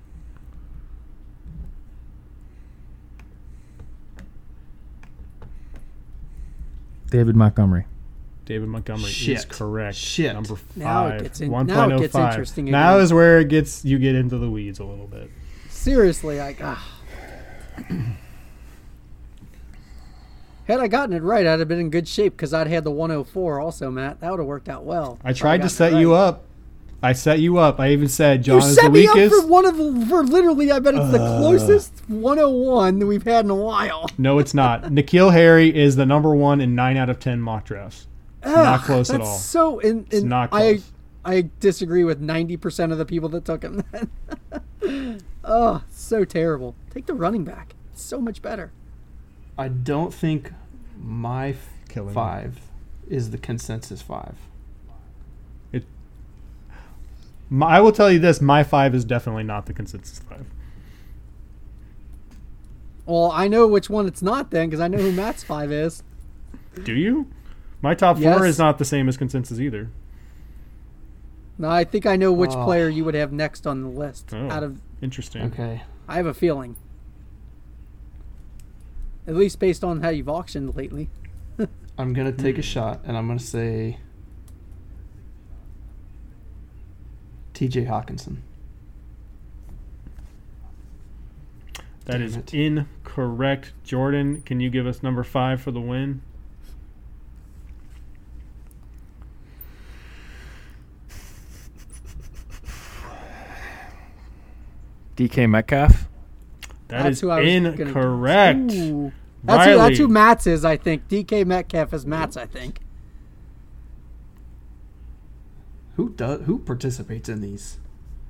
David Montgomery. David Montgomery is Shit. correct. Shit. Number five. Now it gets in- one now it point oh gets five. interesting Now again. is where it gets you get into the weeds a little bit. Seriously, I. ah. Had I gotten it right, I'd have been in good shape because I'd had the one oh four also, Matt. That would have worked out well. I tried to set you up. I set you up. I even said John You is the set me weakest. up for one of the, for literally. I bet it's the closest one oh one that we've had in a while. No, it's not. Nikhil Harry is the number one in nine out of ten mock drafts. It's not Ugh, close at that's all. So, in, It's in, not I close. I disagree with ninety percent of the people that took him. Then, oh, so terrible. Take the running back. It's so much better. I don't think my f- Killing me. five is the consensus five. My, I will tell you this: my five is definitely not the consensus five. Well, I know which one it's not then because I know who Matt's five is. Do you? My top four Yes. is not the same as consensus either. No, I think I know which Oh. player you would have next on the list. Oh. Out of, Interesting. Okay. I have a feeling. At least based on how you've auctioned lately. I'm gonna take a shot, and I'm gonna say T J Hawkinson. That Damn is it. incorrect. Jordan, can you give us number five for the win? D K Metcalf. That That's is who I was gonna- incorrect. Ooh. That's who, Riley. that's who Matt's is, I think. D K Metcalf is Matt's, I think. Who does? Who participates in these?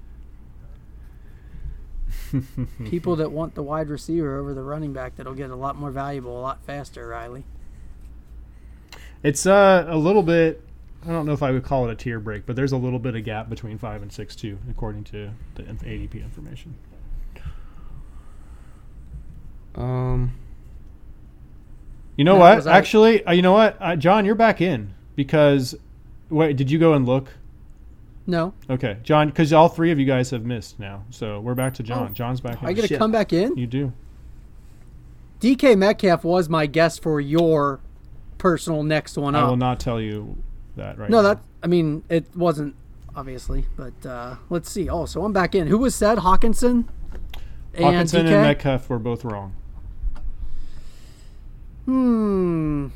People that want the wide receiver over the running back that'll get a lot more valuable a lot faster, Riley. It's uh, a little bit. I don't know if I would call it a tier break, but there's a little bit of gap between five and six too, according to the A D P information. Um. You know Now, what? was I- Actually, uh, you know what, uh, John, you're back in because. Wait, did you go and look? No. Okay, John, because all three of you guys have missed now, so we're back to John. Oh. John's back in. I get to Shit. come back in? You do. D K Metcalf was my guess for your personal next one I up. will not tell you that right no, now. that I mean it wasn't obviously, but uh, let's see. Oh, so I'm back in. Who was said? Hawkinson and Hawkinson D K? and Metcalf were both wrong. Hmm.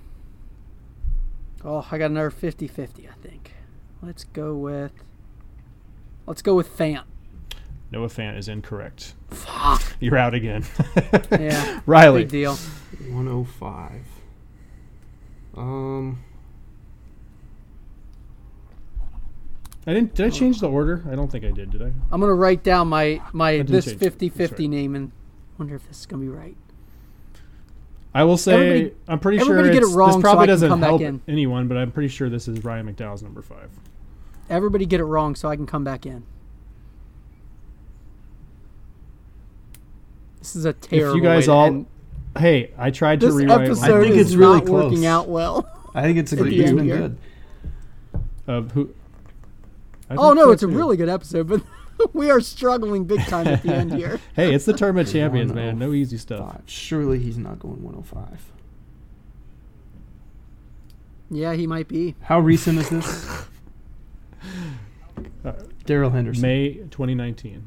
Oh, I got another fifty-fifty, I think. Let's go with Let's go with Fant. Noah Fant is incorrect. Fuck. You're out again. Yeah. Riley. Big deal. one oh five. Um. I didn't. Did I change the order? I don't think I did. Did I? I'm gonna write down my my didn't this change it. fifty-fifty That's right. name and wonder if this is gonna be right. I will say Everybody- I'm pretty sure everybody get it it's, wrong this so probably I can doesn't come back help in. anyone, but I'm pretty sure this is Ryan McDowell's number five. Everybody get it wrong so I can come back in. This is a terrible. If you guys way to all, end. hey, I tried to This rewrite episode I think is it's really not close. working out well. I think it's a At good. the It's end been here. good. of who. I Oh think no, so, it's a too. really good episode, but we are struggling big time at the end here. Hey, it's the Tournament of Champions, one man. oh No easy stuff. Five. Surely he's not going one oh five. Yeah, he might be. How recent is this? Daryl Henderson. May twenty nineteen.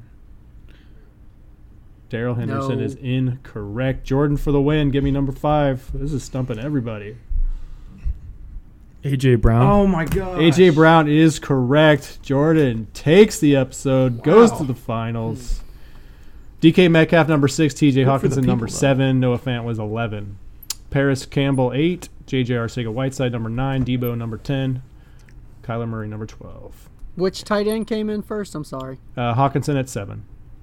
Daryl Henderson No. is incorrect. Jordan for the win. Give me number five. This is stumping everybody. A J Brown. Oh my god. A J Brown is correct. Jordan takes the episode, goes Wow. to the finals. D K Metcalf, number six. T J Good for the Hawkinson, number people, though. seven. Noah Fant was eleven. Paris Campbell, eight. J J Arcega-Whiteside, number nine. Debo, number ten. Kyler Murray, number twelve. Which tight end came in first? I'm sorry. Uh, Hawkinson at seven.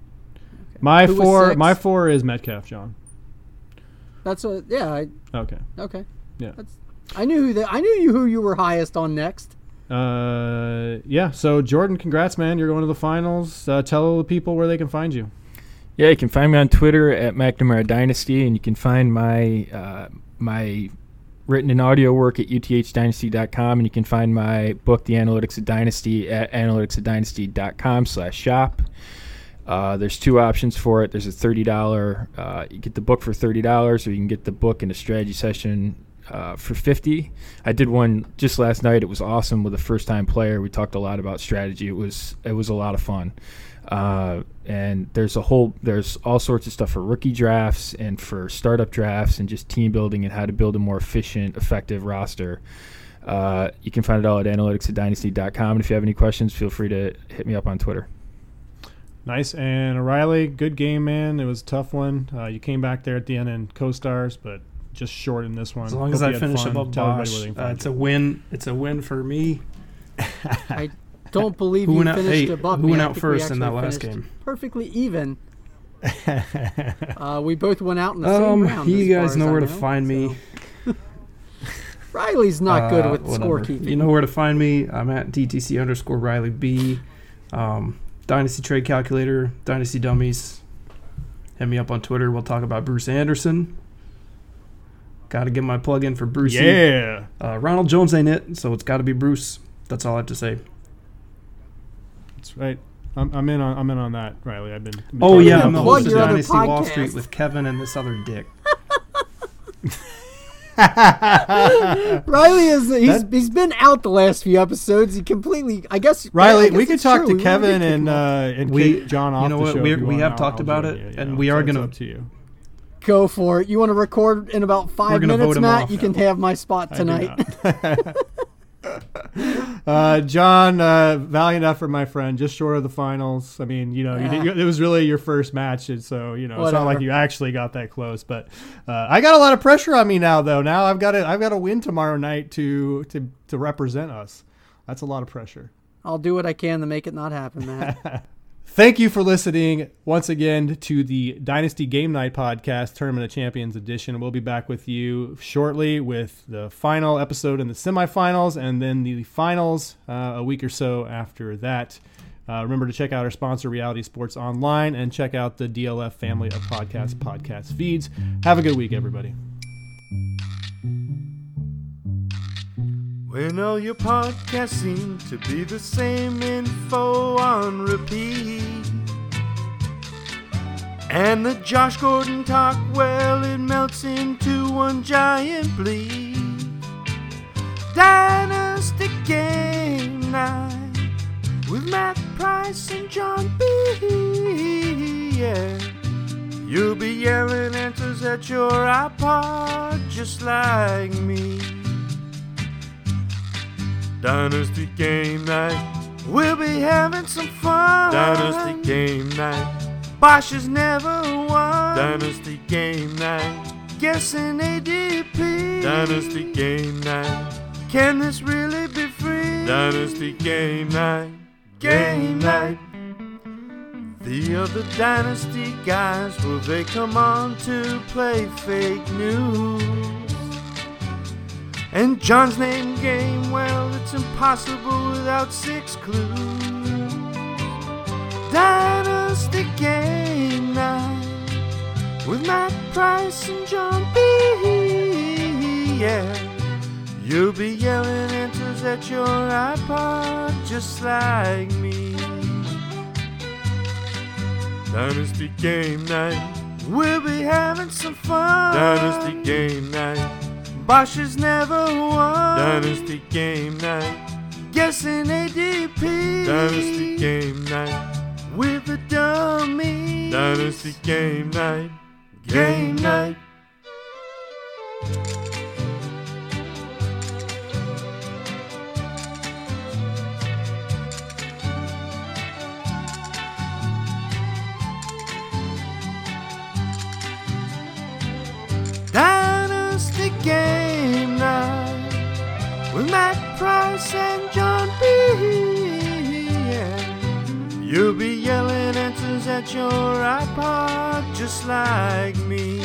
My Who was four, six? my four is Metcalf, John. That's a yeah. I, Okay. okay. Yeah. That's, I knew who that. I knew you who you were highest on next. Uh, yeah. So Jordan, congrats, man. You're going to the finals. Uh, tell the people where they can find you. Yeah, you can find me on Twitter at McNamara Dynasty, and you can find my uh, my written and audio work at U T H dynasty dot com, and you can find my book, The Analytics of Dynasty, at analytics of dynasty dot com slash shop. Uh, there's two options for it. There's a thirty dollars. Uh, you get the book for thirty dollars, or you can get the book in a strategy session uh, for fifty dollars. I did one just last night. It was awesome with a first-time player. We talked a lot about strategy. It was it was a lot of fun. Uh, and there's a whole there's all sorts of stuff for rookie drafts and for startup drafts and just team building and how to build a more efficient, effective roster. Uh, you can find it all at analytics of dynasty dot com. And if you have any questions, feel free to hit me up on Twitter. Nice. And O'Reilly, good game, man. It was a tough one. Uh, you came back there at the end in co-stars, but just short in this one. As long Hope as you I had finish fun. above Tell everybody Bosch, where they can uh, find it's a win. It's a win for me. I don't believe Who you went out- finished hey, above who me. went I out think we first in that actually last finished game? Perfectly even. you. Uh, we both went out in the same Um, round. you as guys far know as I where to find me. so. Riley's not good Uh, with whatever. scorekeeping. You know where to find me. I'm at D T C underscore Riley B. Um, Dynasty Trade Calculator, Dynasty Dummies. Hit me up on Twitter. We'll talk about Bruce Anderson. Got to get my plug in for Brucey. Yeah. Uh, Ronald Jones ain't it, so it's got to be Bruce. That's all I have to say. That's right. I'm, I'm in on I'm in on that, Riley. I've been. been Oh talking yeah, about I'm the this. Plug host of your other Dynasty Wall podcast. Street with Kevin and this other dick. Riley is he's That- he's been out the last few episodes. He completely, I guess. Riley, yeah, I guess we could it's talk true. to We wanna Kevin get and people. uh, and We- Kate John off you know the what, show. we- if you we want. have I'll- talked I'll about join it, you, you and know, we so are it's gonna- up to you. Go for it. You want to record in about five gonna vote minutes, him Matt? off. You can have my spot I do tonight. not. uh, John, uh, valiant effort, my friend. Just short of the finals. I mean, you know, you did, it was really your first match, and so you know, it's not like Whatever. you actually got that close. But uh, I got a lot of pressure on me now, though. Now I've got to, I've got to win tomorrow night to to to represent us. That's a lot of pressure. I'll do what I can to make it not happen, Matt. Thank you for listening once again to the Dynasty Game Night Podcast, Tournament of Champions edition. We'll be back with you shortly with the final episode in the semifinals and then the finals uh, a week or so after that. Uh, remember to check out our sponsor, Reality Sports Online, and check out the D L F family of podcast podcast feeds. Have a good week, everybody. When all your podcasts seem to be the same info on repeat, and the Josh Gordon talk, well, it melts into one giant bleed. Dynasty Game Night with Matt Price and John B. Yeah. You'll be yelling answers at your iPod just like me. Dynasty Game Night, we'll be having some fun. Dynasty Game Night, Bosch has never won. Dynasty Game Night, guessing A D P. Dynasty Game Night, can this really be free? Dynasty Game Night, Game Night. The other Dynasty guys, will they come on to play fake news? And John's name game, well, it's impossible without six clues. Dynasty Game Night, with Matt Price and John B. Yeah, you'll be yelling answers at your iPod just like me. Dynasty Game Night, we'll be having some fun. Dynasty Game Night, Bosch has never won. Dynasty Game Night, guessing A D P. Dynasty Game Night, with the dummy. Dynasty Game Night, Game Night. Dynasty Game Night with Matt Price and John B. Yeah. You'll be yelling answers at your iPod just like me.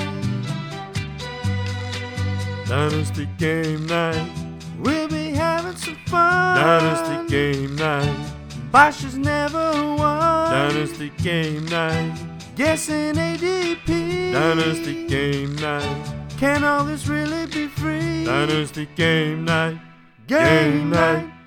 Dynasty Game Night, we'll be having some fun. Dynasty Game Night, Bosch has never won. Dynasty Game Night, guessing A D P. Dynasty Game Night, can all this really be free? Dynasty Game Night, Game Night.